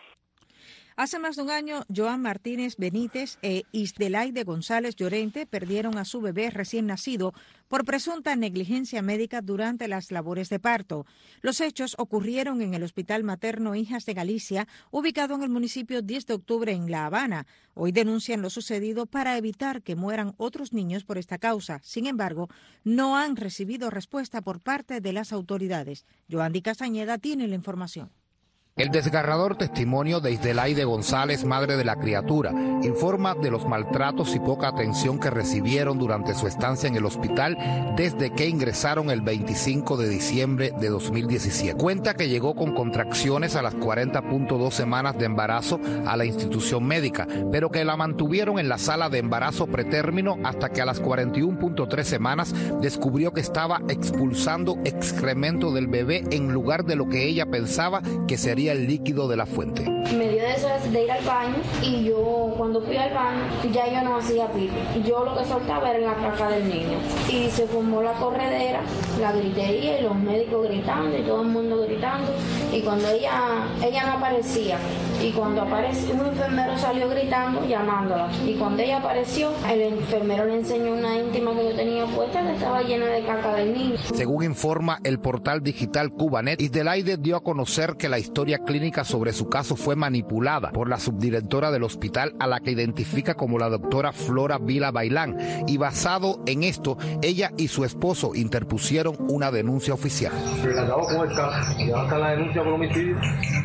S2: Hace más de un año, Joan Martínez Benítez e Isdelaide González Llorente perdieron a su bebé recién nacido por presunta negligencia médica durante las labores de parto. Los hechos ocurrieron en el Hospital Materno Hijas de Galicia, ubicado en el municipio 10 de octubre en La Habana. Hoy denuncian lo sucedido para evitar que mueran otros niños por esta causa. Sin embargo, no han recibido respuesta por parte de las autoridades. Yoandi Castañeda tiene la información.
S12: El desgarrador testimonio de Isdelaide González, madre de la criatura, informa de los maltratos y poca atención que recibieron durante su estancia en el hospital desde que ingresaron el 25 de diciembre de 2017. Cuenta que llegó con contracciones a las 40.2 semanas de embarazo a la institución médica, pero que la mantuvieron en la sala de embarazo pretérmino hasta que a las 41.3 semanas descubrió que estaba expulsando excremento del bebé en lugar de lo que ella pensaba que sería el líquido de la fuente.
S13: Me dio eso de ir al baño y yo cuando fui al baño ya yo no hacía pipi. Yo lo que soltaba era en la caca del niño. Y se formó la corredera, la gritería y los médicos gritando y todo el mundo gritando. Y cuando ella no aparecía, y cuando apareció un enfermero salió gritando, llamándola. Y cuando ella apareció, el enfermero le enseñó una íntima que yo tenía puesta que estaba llena de caca del niño.
S12: Según informa el portal digital Cubanet, Isdelaide dio a conocer que la historia clínica sobre su caso fue manipulada por la subdirectora del hospital, a la que identifica como la doctora Flora Vila Bailán, y basado en esto, ella y su esposo interpusieron una denuncia oficial.
S14: Relatado con el caso, y hasta la denuncia por homicidio,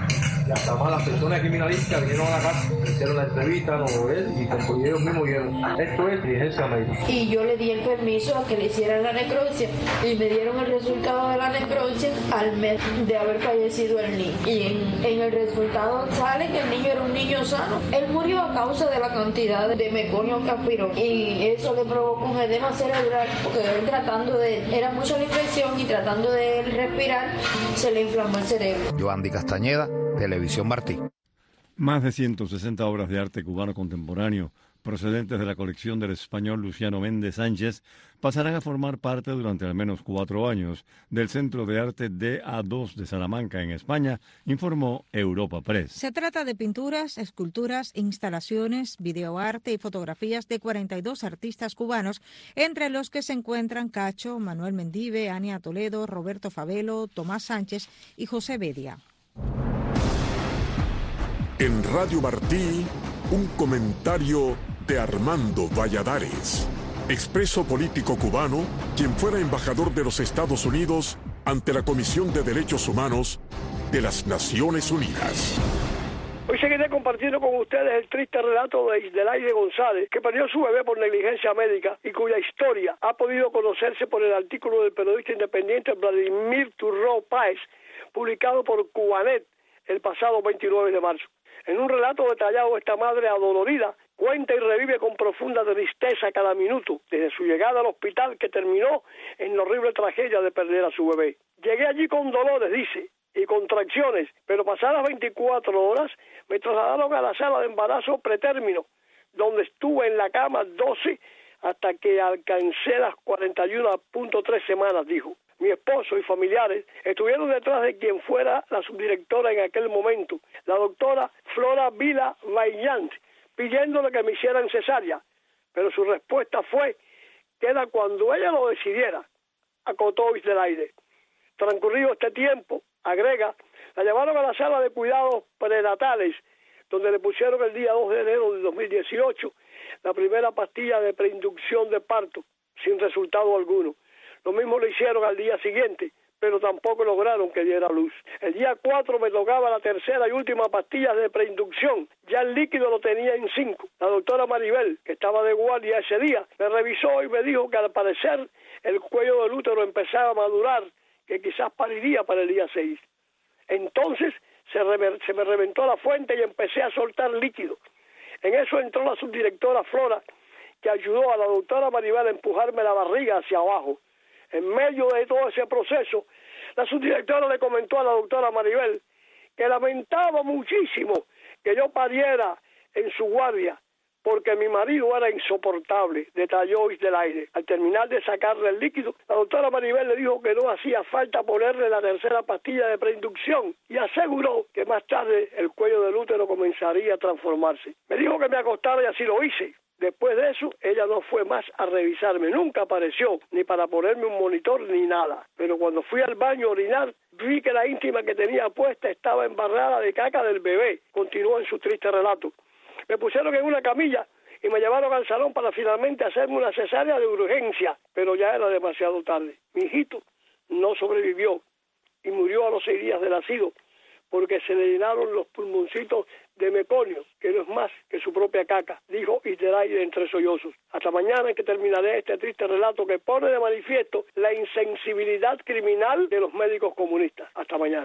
S14: y hasta más las personas criminalistas vinieron a la casa, hicieron la entrevista, y como ellos mismos vieron, esto es diligencia médica.
S13: Y yo le di el permiso a que le hicieran la necropsia, y me dieron el resultado de la necropsia al mes de haber fallecido el niño. Y en el resultado sale que el niño era un niño sano. Él murió a causa de la cantidad de meconio que aspiró, y eso le provocó un edema cerebral, porque él era mucha la infección, y tratando de respirar se le inflamó el cerebro.
S12: Yoandi Castañeda, Televisión Martí.
S1: Más de 160 obras de arte cubano contemporáneo procedentes de la colección del español Luciano Méndez Sánchez pasarán a formar parte durante al menos 4 años del Centro de Arte DA2 de Salamanca, en España, informó Europa Press.
S2: Se trata de pinturas, esculturas, instalaciones, videoarte y fotografías de 42 artistas cubanos, entre los que se encuentran Cacho, Manuel Mendive, Ania Toledo, Roberto Favelo, Tomás Sánchez y José Bedia.
S10: En Radio Martí, un comentario de Armando Valladares, expreso político cubano, quien fuera embajador de los Estados Unidos ante la Comisión de Derechos Humanos de las Naciones Unidas.
S11: Hoy seguiré compartiendo con ustedes el triste relato de Isdelaide González, que perdió su bebé por negligencia médica y cuya historia ha podido conocerse por el artículo del periodista independiente Vladimir Turró Páez, publicado por Cubanet el pasado 29 de marzo. En un relato detallado, esta madre adolorida cuenta y revive con profunda tristeza cada minuto, desde su llegada al hospital, que terminó en la horrible tragedia de perder a su bebé. Llegué allí con dolores, dice, y contracciones, pero pasadas 24 horas me trasladaron a la sala de embarazo pretérmino, donde estuve en la cama 12 hasta que alcancé las 41.3 semanas, dijo. Mi esposo y familiares estuvieron detrás de quien fuera la subdirectora en aquel momento, la doctora Flora Vila Bailán, pidiéndole que me hicieran cesárea, pero su respuesta fue que era cuando ella lo decidiera, acotó Isdelaide. Transcurrido este tiempo, agrega, la llevaron a la sala de cuidados prenatales, donde le pusieron el día 2 de enero de 2018 la primera pastilla de preinducción de parto, sin resultado alguno. Lo mismo le hicieron al día siguiente, pero tampoco lograron que diera luz. El día 4 me tocaba la tercera y última pastilla de preinducción. Ya el líquido lo tenía en 5. La doctora Maribel, que estaba de guardia ese día, me revisó y me dijo que al parecer el cuello del útero empezaba a madurar, que quizás pariría para el día 6. Entonces se me reventó la fuente y empecé a soltar líquido. En eso entró la subdirectora Flora, que ayudó a la doctora Maribel a empujarme la barriga hacia abajo. En medio de todo ese proceso, la subdirectora le comentó a la doctora Maribel que lamentaba muchísimo que yo pariera en su guardia, porque mi marido era insoportable, detalló Isdelaide. Al terminar de sacarle el líquido, la doctora Maribel le dijo que no hacía falta ponerle la tercera pastilla de preinducción y aseguró que más tarde el cuello del útero comenzaría a transformarse. Me dijo que me acostara y así lo hice. Después de eso, ella no fue más a revisarme, nunca apareció, ni para ponerme un monitor ni nada. Pero cuando fui al baño a orinar, vi que la íntima que tenía puesta estaba embarrada de caca del bebé, continuó en su triste relato. Me pusieron en una camilla y me llevaron al salón para finalmente hacerme una cesárea de urgencia, pero ya era demasiado tarde. Mi hijito no sobrevivió y murió a los 6 días de nacido, porque se le llenaron los pulmoncitos de meconio, que no es más que su propia caca, dijo Isdelaide entre sollozos. Hasta mañana en que terminaré este triste relato que pone de manifiesto la insensibilidad criminal de los médicos comunistas. Hasta mañana.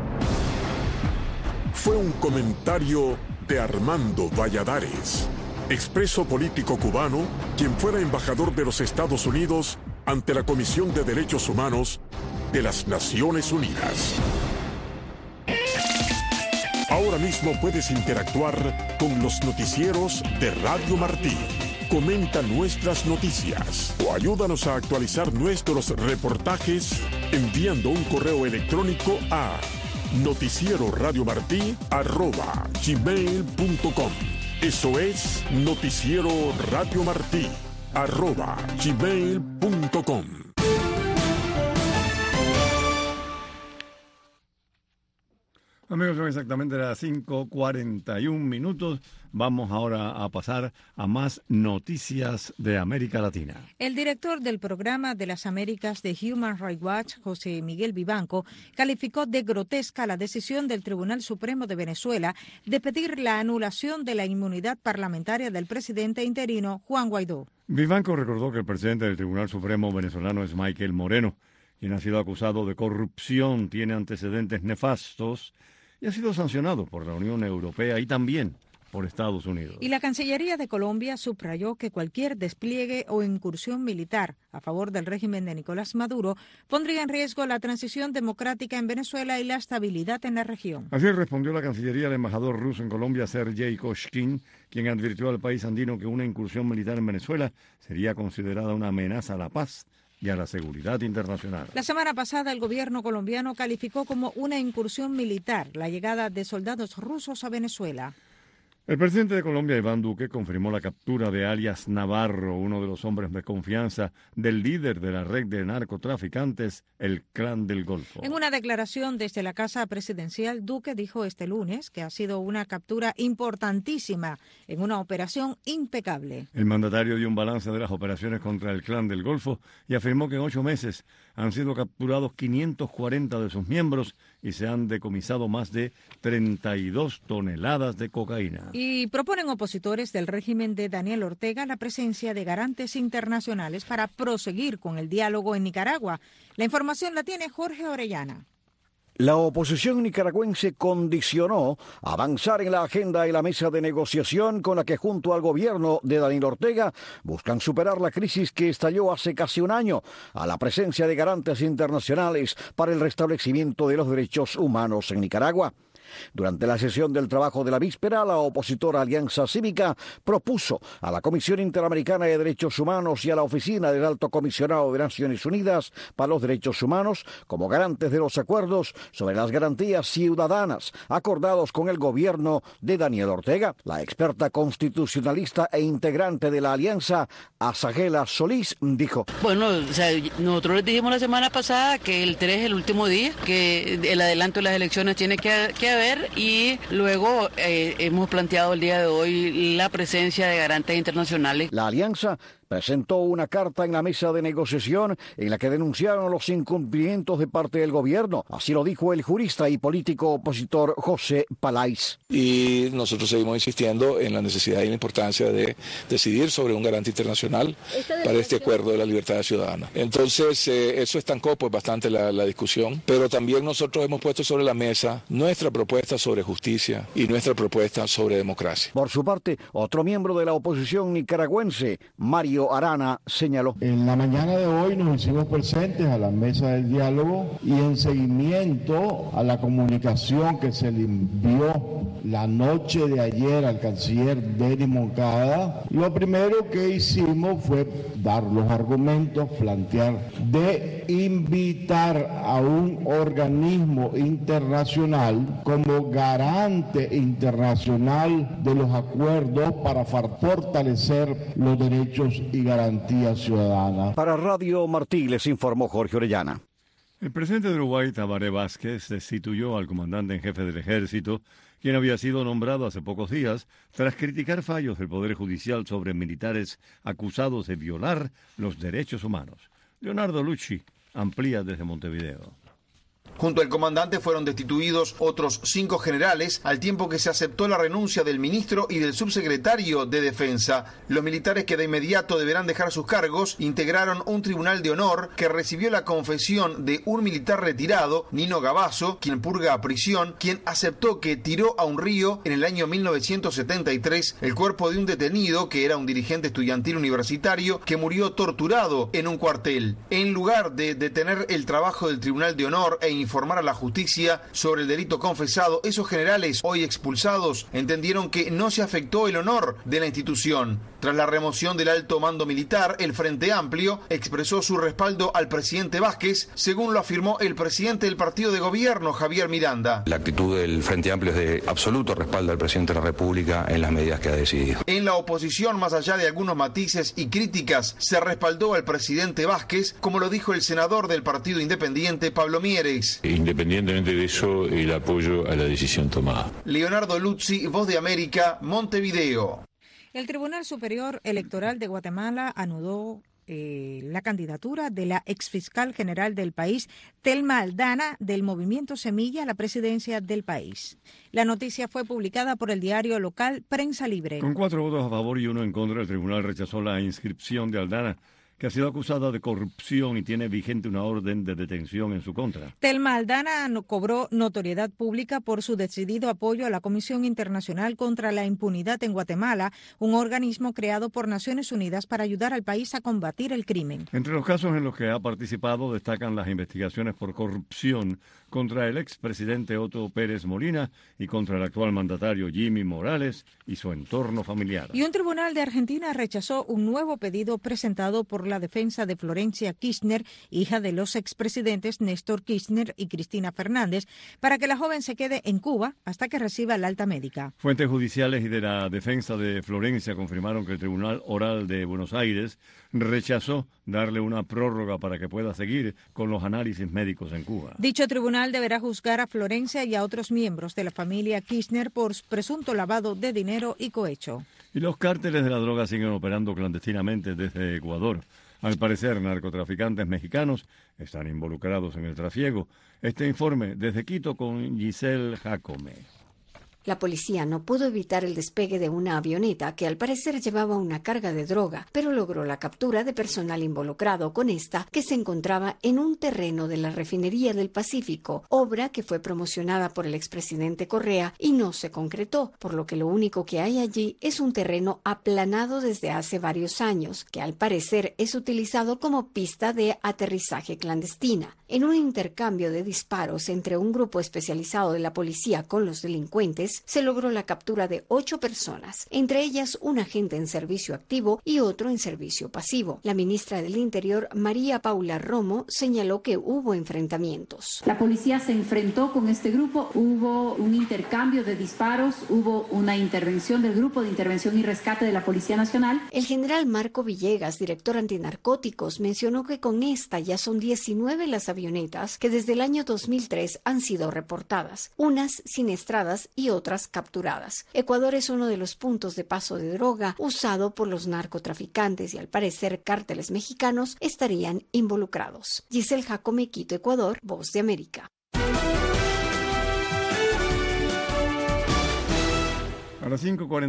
S10: Fue un comentario de Armando Valladares, expreso político cubano, quien fuera embajador de los Estados Unidos ante la Comisión de Derechos Humanos de las Naciones Unidas. Ahora mismo puedes interactuar con los noticieros de Radio Martí. Comenta nuestras noticias o ayúdanos a actualizar nuestros reportajes enviando un correo electrónico a noticieroradiomartí@gmail.com. Eso es noticieroradiomartí@gmail.com.
S1: Amigos, son exactamente las 5:41. Vamos ahora a pasar a más noticias de América Latina.
S2: El director del Programa de las Américas de Human Rights Watch, José Miguel Vivanco, calificó de grotesca la decisión del Tribunal Supremo de Venezuela de pedir la anulación de la inmunidad parlamentaria del presidente interino Juan Guaidó.
S1: Vivanco recordó que el presidente del Tribunal Supremo venezolano es Michael Moreno, quien ha sido acusado de corrupción, tiene antecedentes nefastos y ha sido sancionado por la Unión Europea y también por Estados Unidos.
S2: Y la Cancillería de Colombia subrayó que cualquier despliegue o incursión militar a favor del régimen de Nicolás Maduro pondría en riesgo la transición democrática en Venezuela y la estabilidad en la región.
S1: Así respondió la Cancillería al embajador ruso en Colombia, Sergei Koshkin, quien advirtió al país andino que una incursión militar en Venezuela sería considerada una amenaza a la paz y a la seguridad internacional.
S2: La semana pasada el gobierno colombiano calificó como una incursión militar la llegada de soldados rusos a Venezuela.
S1: El presidente de Colombia, Iván Duque, confirmó la captura de alias Navarro, uno de los hombres de confianza del líder de la red de narcotraficantes, el Clan del Golfo.
S2: En una declaración desde la Casa Presidencial, Duque dijo este lunes que ha sido una captura importantísima en una operación impecable.
S1: El mandatario dio un balance de las operaciones contra el Clan del Golfo y afirmó que en 8 meses han sido capturados 540 de sus miembros y se han decomisado más de 32 toneladas de cocaína.
S2: Y proponen opositores del régimen de Daniel Ortega la presencia de garantes internacionales para proseguir con el diálogo en Nicaragua. La información la tiene Jorge Orellana.
S15: La oposición nicaragüense condicionó avanzar en la agenda y la mesa de negociación con la que junto al gobierno de Daniel Ortega buscan superar la crisis que estalló hace casi un año a la presencia de garantes internacionales para el restablecimiento de los derechos humanos en Nicaragua. Durante la sesión del trabajo de la víspera, la opositora Alianza Cívica propuso a la Comisión Interamericana de Derechos Humanos y a la Oficina del Alto Comisionado de Naciones Unidas para los Derechos Humanos como garantes de los acuerdos sobre las garantías ciudadanas acordados con el gobierno de Daniel Ortega. La experta constitucionalista e integrante de la Alianza, Azagela Solís, dijo:
S16: Bueno, nosotros les dijimos la semana pasada que el 3 es el último día, que el adelanto de las elecciones tiene que haber, y luego hemos planteado el día de hoy la presencia de garantes internacionales.
S15: La Alianza presentó una carta en la mesa de negociación en la que denunciaron los incumplimientos de parte del gobierno. Así lo dijo el jurista y político opositor José Palais.
S17: Y nosotros seguimos insistiendo en la necesidad y la importancia de decidir sobre un garante internacional para este acuerdo de la libertad ciudadana. Entonces, eso estancó pues bastante la discusión, pero también nosotros hemos puesto sobre la mesa nuestra propuesta sobre justicia y nuestra propuesta sobre democracia.
S15: Por su parte, otro miembro de la oposición nicaragüense, Mario Mario Arana señaló.
S18: En la mañana de hoy nos hicimos presentes a la mesa del diálogo y en seguimiento a la comunicación que se le envió la noche de ayer al canciller Denis Moncada, lo primero que hicimos fue dar los argumentos, plantear de invitar a un organismo internacional como garante internacional de los acuerdos para fortalecer los derechos y garantías ciudadanas.
S15: Para Radio Martí les informó Jorge Orellana.
S1: El presidente de Uruguay, Tabaré Vázquez, destituyó al comandante en jefe del ejército, quien había sido nombrado hace pocos días tras criticar fallos del Poder Judicial sobre militares acusados de violar los derechos humanos. Leonardo Lucci amplía desde Montevideo.
S19: Junto al comandante fueron destituidos otros 5 generales, al tiempo que se aceptó la renuncia del ministro y del subsecretario de Defensa. Los militares que de inmediato deberán dejar sus cargos integraron un tribunal de honor que recibió la confesión de un militar retirado, Nino Gavazo, quien purga a prisión, quien aceptó que tiró a un río en el año 1973 el cuerpo de un detenido que era un dirigente estudiantil universitario que murió torturado en un cuartel. En lugar de detener el trabajo del tribunal de honor e informar a la justicia sobre el delito confesado, esos generales hoy expulsados entendieron que no se afectó el honor de la institución. Tras la remoción del alto mando militar, el Frente Amplio expresó su respaldo al presidente Vázquez, según lo afirmó el presidente del partido de gobierno, Javier Miranda.
S21: La actitud del Frente Amplio es de absoluto respaldo al presidente de la República en las medidas que ha decidido.
S19: En la oposición, más allá de algunos matices y críticas, se respaldó al presidente Vázquez, como lo dijo el senador del Partido Independiente, Pablo Mieres.
S22: Independientemente de eso, el apoyo a la decisión tomada.
S19: Leonardo Luzzi, Voz de América, Montevideo.
S2: El Tribunal Superior Electoral de Guatemala anuló la candidatura de la exfiscal general del país, Telma Aldana, del Movimiento Semilla, a la presidencia del país. La noticia fue publicada por el diario local Prensa Libre.
S1: Con 4 votos a favor y 1 en contra, el tribunal rechazó la inscripción de Aldana, que ha sido acusada de corrupción y tiene vigente una orden de detención en su contra.
S2: Telma Aldana cobró notoriedad pública por su decidido apoyo a la Comisión Internacional contra la Impunidad en Guatemala, un organismo creado por Naciones Unidas para ayudar al país a combatir el crimen.
S1: Entre los casos en los que ha participado destacan las investigaciones por corrupción contra el expresidente Otto Pérez Molina y contra el actual mandatario Jimmy Morales y su entorno familiar.
S2: Y un tribunal de Argentina rechazó un nuevo pedido presentado por la defensa de Florencia Kirchner, hija de los expresidentes Néstor Kirchner y Cristina Fernández, para que la joven se quede en Cuba hasta que reciba la alta médica.
S1: Fuentes judiciales y de la defensa de Florencia confirmaron que el Tribunal Oral de Buenos Aires rechazó darle una prórroga para que pueda seguir con los análisis médicos en Cuba.
S2: Dicho tribunal deberá juzgar a Florencia y a otros miembros de la familia Kirchner por presunto lavado de dinero y cohecho.
S1: Y los cárteles de la droga siguen operando clandestinamente desde Ecuador. Al parecer, narcotraficantes mexicanos están involucrados en el trasiego. Este informe desde Quito con Giselle Jacome.
S23: La policía no pudo evitar el despegue de una avioneta que al parecer llevaba una carga de droga, pero logró la captura de personal involucrado con esta que se encontraba en un terreno de la Refinería del Pacífico, obra que fue promocionada por el expresidente Correa y no se concretó, por lo que lo único que hay allí es un terreno aplanado desde hace varios años, que al parecer es utilizado como pista de aterrizaje clandestina. En un intercambio de disparos entre un grupo especializado de la policía con los delincuentes, se logró la captura de 8 personas, entre ellas un agente en servicio activo y otro en servicio pasivo. La ministra del Interior, María Paula Romo, señaló que hubo enfrentamientos.
S26: La policía se enfrentó con este grupo, hubo un intercambio de disparos, hubo una intervención del Grupo de Intervención y Rescate de la Policía Nacional.
S23: El general Marco Villegas, director antinarcóticos, mencionó que con esta ya son 19 las avionetas que desde el año 2003 han sido reportadas, unas siniestradas y otras capturadas. Ecuador es uno de los puntos de paso de droga usado por los narcotraficantes y al parecer cárteles mexicanos estarían involucrados. Giselle Jacome, Quito, Ecuador, Voz de América.
S1: A las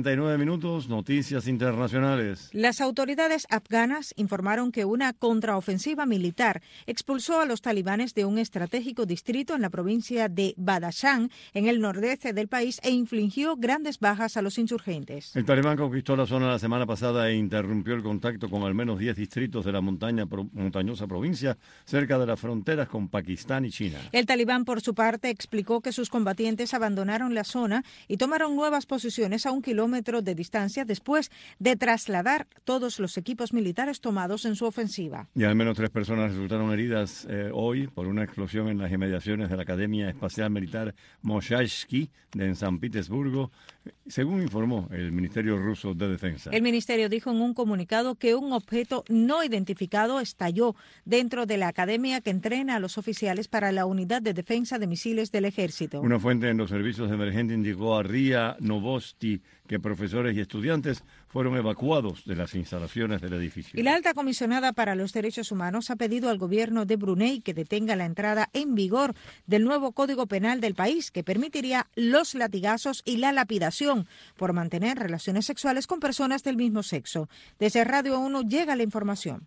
S1: 5:49, noticias internacionales.
S2: Las autoridades afganas informaron que una contraofensiva militar expulsó a los talibanes de un estratégico distrito en la provincia de Badashan, en el nordeste del país, e infligió grandes bajas a los insurgentes.
S1: El talibán conquistó la zona la semana pasada e interrumpió el contacto con al menos 10 distritos de la montañosa provincia cerca de las fronteras con Pakistán y China.
S2: El talibán, por su parte, explicó que sus combatientes abandonaron la zona y tomaron nuevas posiciones a 1 kilómetro de distancia después de trasladar todos los equipos militares tomados en su ofensiva.
S1: Y al menos 3 personas resultaron heridas hoy por una explosión en las inmediaciones de la Academia Espacial Militar Moshaysky de San Petersburgo, según informó el Ministerio Ruso de Defensa.
S2: El ministerio dijo en un comunicado que un objeto no identificado estalló dentro de la academia que entrena a los oficiales para la Unidad de Defensa de Misiles del Ejército.
S1: Una fuente en los servicios de emergencia indicó a RIA Novosti que profesores y estudiantes fueron evacuados de las instalaciones del edificio.
S2: Y la alta comisionada para los derechos humanos ha pedido al gobierno de Brunei que detenga la entrada en vigor del nuevo Código Penal del país, que permitiría los latigazos y la lapidación por mantener relaciones sexuales con personas del mismo sexo. Desde Radio 1 llega la información.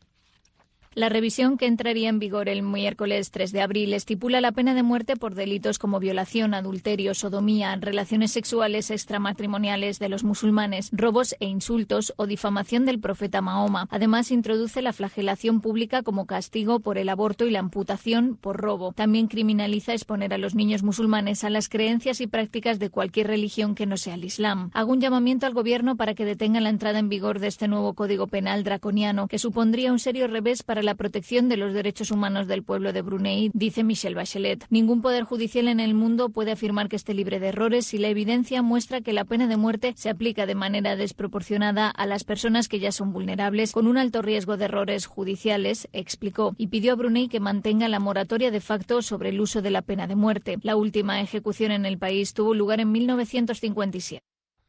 S3: La revisión, que entraría en vigor el miércoles 3 de abril, estipula la pena de muerte por delitos como violación, adulterio, sodomía, relaciones sexuales extramatrimoniales de los musulmanes, robos e insultos o difamación del profeta Mahoma. Además, introduce la flagelación pública como castigo por el aborto y la amputación por robo. También criminaliza exponer a los niños musulmanes a las creencias y prácticas de cualquier religión que no sea el Islam. Hago un llamamiento al gobierno para que detenga la entrada en vigor de este nuevo código penal draconiano, que supondría un serio revés para la protección de los derechos humanos del pueblo de Brunei, dice Michelle Bachelet. Ningún poder judicial en el mundo puede afirmar que esté libre de errores si la evidencia muestra que la pena de muerte se aplica de manera desproporcionada a las personas que ya son vulnerables, con un alto riesgo de errores judiciales, explicó, y pidió a Brunei que mantenga la moratoria de facto sobre el uso de la pena de muerte. La última ejecución en el país tuvo lugar en 1957.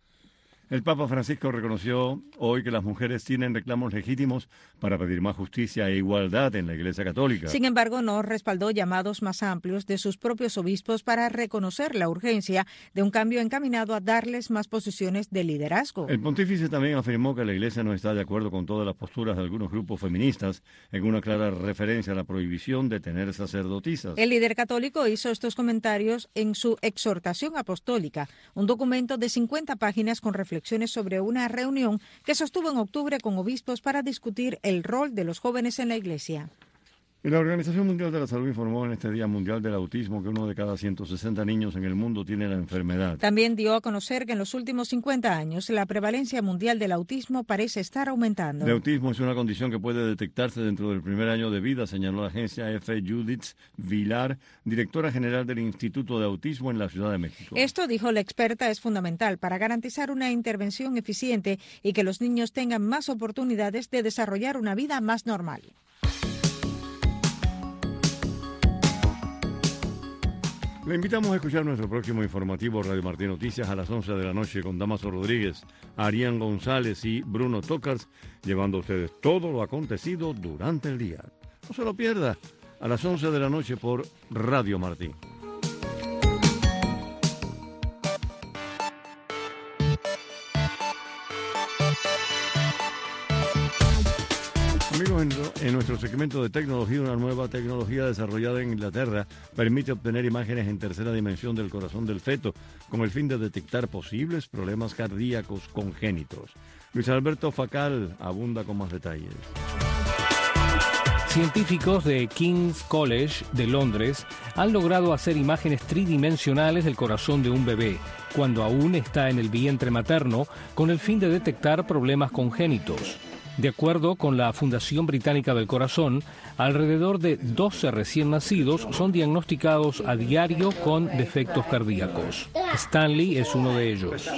S1: El Papa Francisco reconoció hoy que las mujeres tienen reclamos legítimos para pedir más justicia e igualdad en la Iglesia Católica.
S2: Sin embargo, no respaldó llamados más amplios de sus propios obispos para reconocer la urgencia de un cambio encaminado a darles más posiciones de liderazgo.
S1: El pontífice también afirmó que la Iglesia no está de acuerdo con todas las posturas de algunos grupos feministas, en una clara referencia a la prohibición de tener sacerdotisas.
S2: El líder católico hizo estos comentarios en su exhortación apostólica, un documento de 50 páginas con reflexiones sobre una reunión que sostuvo en octubre con obispos para discutir el rol de los jóvenes en la Iglesia.
S1: Y la Organización Mundial de la Salud informó en este Día Mundial del Autismo que 1 de cada 160 niños en el mundo tiene la enfermedad.
S2: También dio a conocer que en los últimos 50 años la prevalencia mundial del autismo parece estar aumentando.
S1: El autismo es una condición que puede detectarse dentro del primer año de vida, señaló la agencia F. Judith Vilar, directora general del Instituto de Autismo en la Ciudad de México.
S2: Esto, dijo la experta, es fundamental para garantizar una intervención eficiente y que los niños tengan más oportunidades de desarrollar una vida más normal.
S1: Le invitamos a escuchar nuestro próximo informativo Radio Martí Noticias a las 11 de la noche con Damaso Rodríguez, Arián González y Bruno Tocars, llevando a ustedes todo lo acontecido durante el día. No se lo pierda, a las 11 de la noche por Radio Martí. Amigos, en nuestro segmento de tecnología, una nueva tecnología desarrollada en Inglaterra permite obtener imágenes en tercera dimensión del corazón del feto con el fin de detectar posibles problemas cardíacos congénitos. Luis Alberto Facal abunda con más detalles.
S4: Científicos de King's College de Londres han logrado hacer imágenes tridimensionales del corazón de un bebé cuando aún está en el vientre materno con el fin de detectar problemas congénitos. De acuerdo con la Fundación Británica del Corazón, alrededor de 12 recién nacidos son diagnosticados a diario con defectos cardíacos. Stanley es uno de ellos.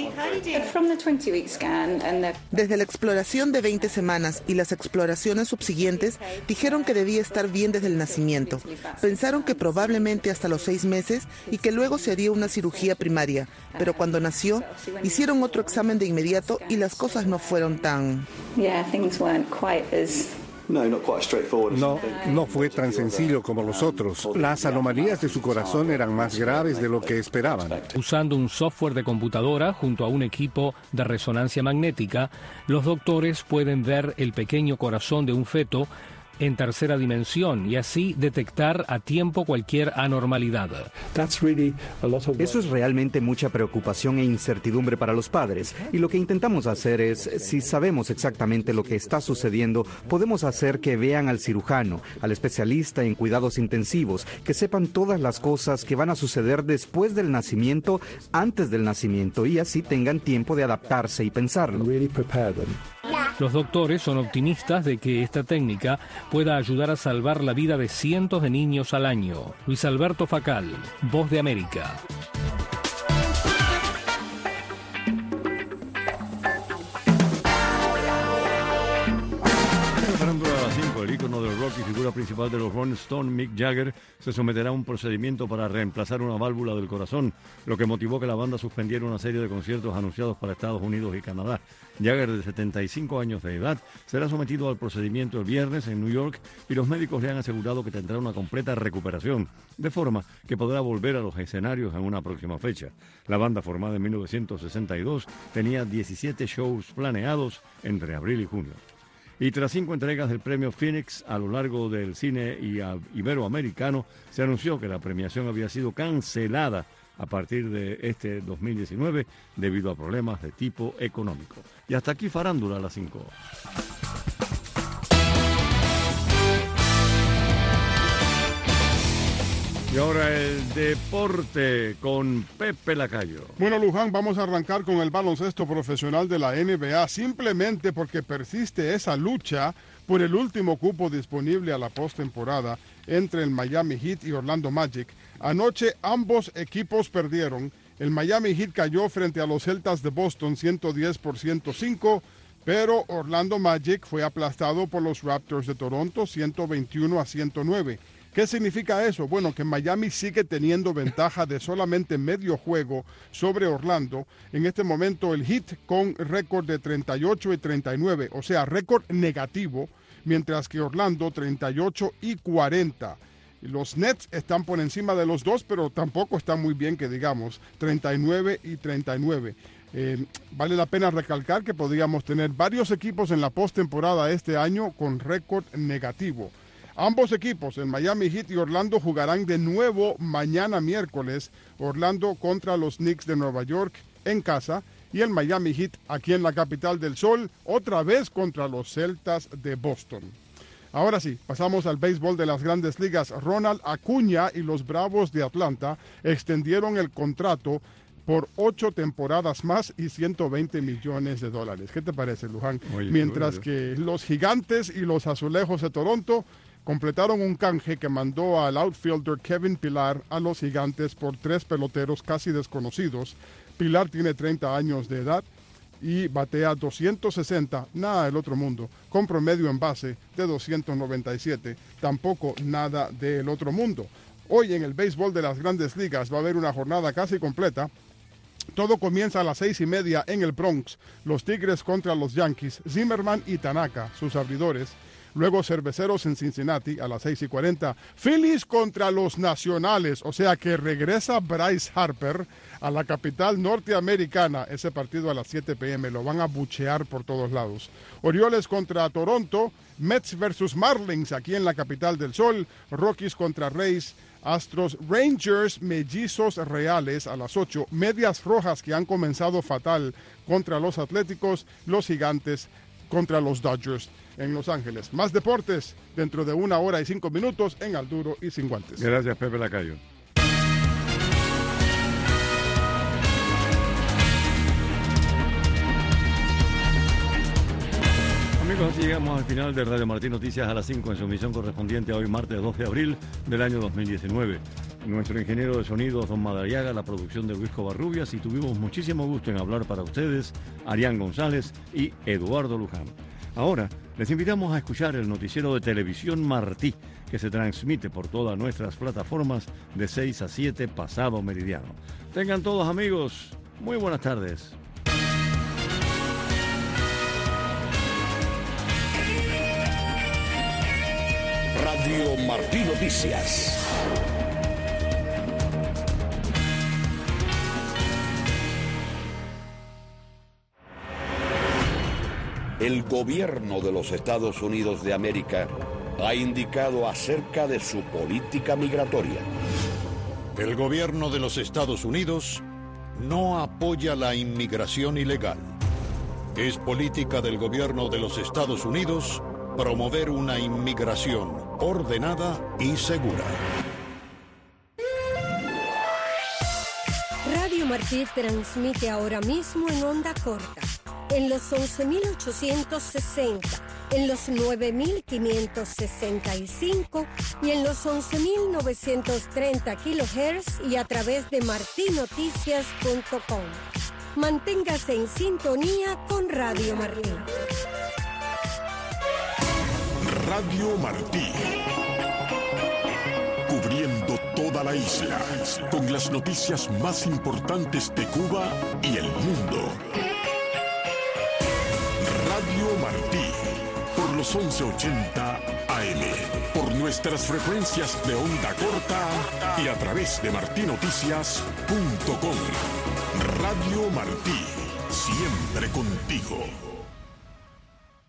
S5: Desde la exploración de 20 semanas y las exploraciones subsiguientes, dijeron que debía estar bien desde el nacimiento. Pensaron que probablemente hasta los 6 meses y que luego se haría una cirugía primaria. Pero cuando nació, hicieron otro examen de inmediato y las cosas no fueron tan...
S6: No fue tan sencillo como los otros. Las anomalías de su corazón eran más graves de lo que esperaban.
S4: Usando un software de computadora junto a un equipo de resonancia magnética, los doctores pueden ver el pequeño corazón de un feto en tercera dimensión y así detectar a tiempo cualquier anormalidad.
S7: Eso es realmente mucha preocupación e incertidumbre para los padres. Y lo que intentamos hacer es, si sabemos exactamente lo que está sucediendo, podemos hacer que vean al cirujano, al especialista en cuidados intensivos, que sepan todas las cosas que van a suceder después del nacimiento, antes del nacimiento, y así tengan tiempo de adaptarse y pensarlo.
S4: Los doctores son optimistas de que esta técnica pueda ayudar a salvar la vida de cientos de niños al año. Luis Alberto Facal, Voz de América.
S1: El ícono del rock y figura principal de los Rolling Stones, Mick Jagger, se someterá a un procedimiento para reemplazar una válvula del corazón, lo que motivó que la banda suspendiera una serie de conciertos anunciados para Estados Unidos y Canadá. Jagger, de 75 años de edad, será sometido al procedimiento el viernes en New York y los médicos le han asegurado que tendrá una completa recuperación, de forma que podrá volver a los escenarios en una próxima fecha. La banda, formada en 1962, tenía 17 shows planeados entre abril y junio. Y tras 5 entregas del premio Phoenix a lo largo del cine iberoamericano, se anunció que la premiación había sido cancelada a partir de este 2019 debido a problemas de tipo económico. Y hasta aquí Farándula a las 5. Y ahora el deporte con Pepe Lacayo.
S8: Bueno, Luján, vamos a arrancar con el baloncesto profesional de la NBA, simplemente porque persiste esa lucha por el último cupo disponible a la postemporada entre el Miami Heat y Orlando Magic. Anoche ambos equipos perdieron. El Miami Heat cayó frente a los Celtas de Boston 110-105, pero Orlando Magic fue aplastado por los Raptors de Toronto 121-109. ¿Qué significa eso? Bueno, que Miami sigue teniendo ventaja de solamente medio juego sobre Orlando. En este momento el Heat con récord de 38-39, o sea, récord negativo, mientras que Orlando 38-40. Los Nets están por encima de los dos, pero tampoco están muy bien, que digamos, 39-39. Vale la pena recalcar que podríamos tener varios equipos en la postemporada este año con récord negativo. Ambos equipos, el Miami Heat y Orlando, jugarán de nuevo mañana miércoles. Orlando contra los Knicks de Nueva York en casa y el Miami Heat aquí en la capital del sol, otra vez contra los Celtas de Boston. Ahora sí, pasamos al béisbol de las Grandes Ligas. Ronald Acuña y los Bravos de Atlanta extendieron el contrato por 8 temporadas más y $120 millones. ¿Qué te parece, Luján? Mientras que los Gigantes y los Azulejos de Toronto completaron un canje que mandó al outfielder Kevin Pillar a los Gigantes por 3 peloteros casi desconocidos. Pillar tiene 30 años de edad y batea 260, nada del otro mundo, con promedio en base de 297, tampoco nada del otro mundo. Hoy en el béisbol de las Grandes Ligas va a haber una jornada casi completa. Todo comienza a las 6:30 en el Bronx. Los Tigres contra los Yankees, Zimmerman y Tanaka, sus abridores. Luego Cerveceros en Cincinnati a las 6:40. Phillies contra los Nacionales, o sea que regresa Bryce Harper a la capital norteamericana. Ese partido a las 7 p.m. lo van a buchear por todos lados. Orioles contra Toronto, Mets versus Marlins aquí en la capital del sol. Rockies contra Rays, Astros, Rangers, Mellizos Reales a las 8. Medias Rojas, que han comenzado fatal contra los Atléticos. Los Gigantes contra los Dodgers en Los Ángeles. Más deportes dentro de 1 hora y 5 minutos en Al Duro y Sin Guantes.
S1: Gracias, Pepe Lacayo. Amigos, así llegamos al final de Radio Martí Noticias a las 5 en su emisión correspondiente a hoy, martes 2 de abril del año 2019. Nuestro ingeniero de sonido, Don Madariaga, la producción de Luis Covarrubias, y tuvimos muchísimo gusto en hablar para ustedes, Arián González y Eduardo Luján. Ahora, les invitamos a escuchar el noticiero de Televisión Martí, que se transmite por todas nuestras plataformas de 6 a 7 pasado meridiano. Tengan todos, amigos, muy buenas tardes.
S15: Radio Martí Noticias. El gobierno de los Estados Unidos de América ha indicado acerca de su política migratoria.
S9: El gobierno de los Estados Unidos no apoya la inmigración ilegal. Es política del gobierno de los Estados Unidos promover una inmigración ordenada y segura.
S13: Radio Martí transmite ahora mismo en onda corta, en los 11.860, en los 9.565 y en los 11.930 kHz y a través de martinoticias.com. Manténgase en sintonía con Radio Martí.
S10: Radio Martí. Cubriendo toda la isla con las noticias más importantes de Cuba y el mundo. Radio Martí, por los 1180 AM, por nuestras frecuencias de onda corta y a través de martinoticias.com. Radio Martí, siempre contigo.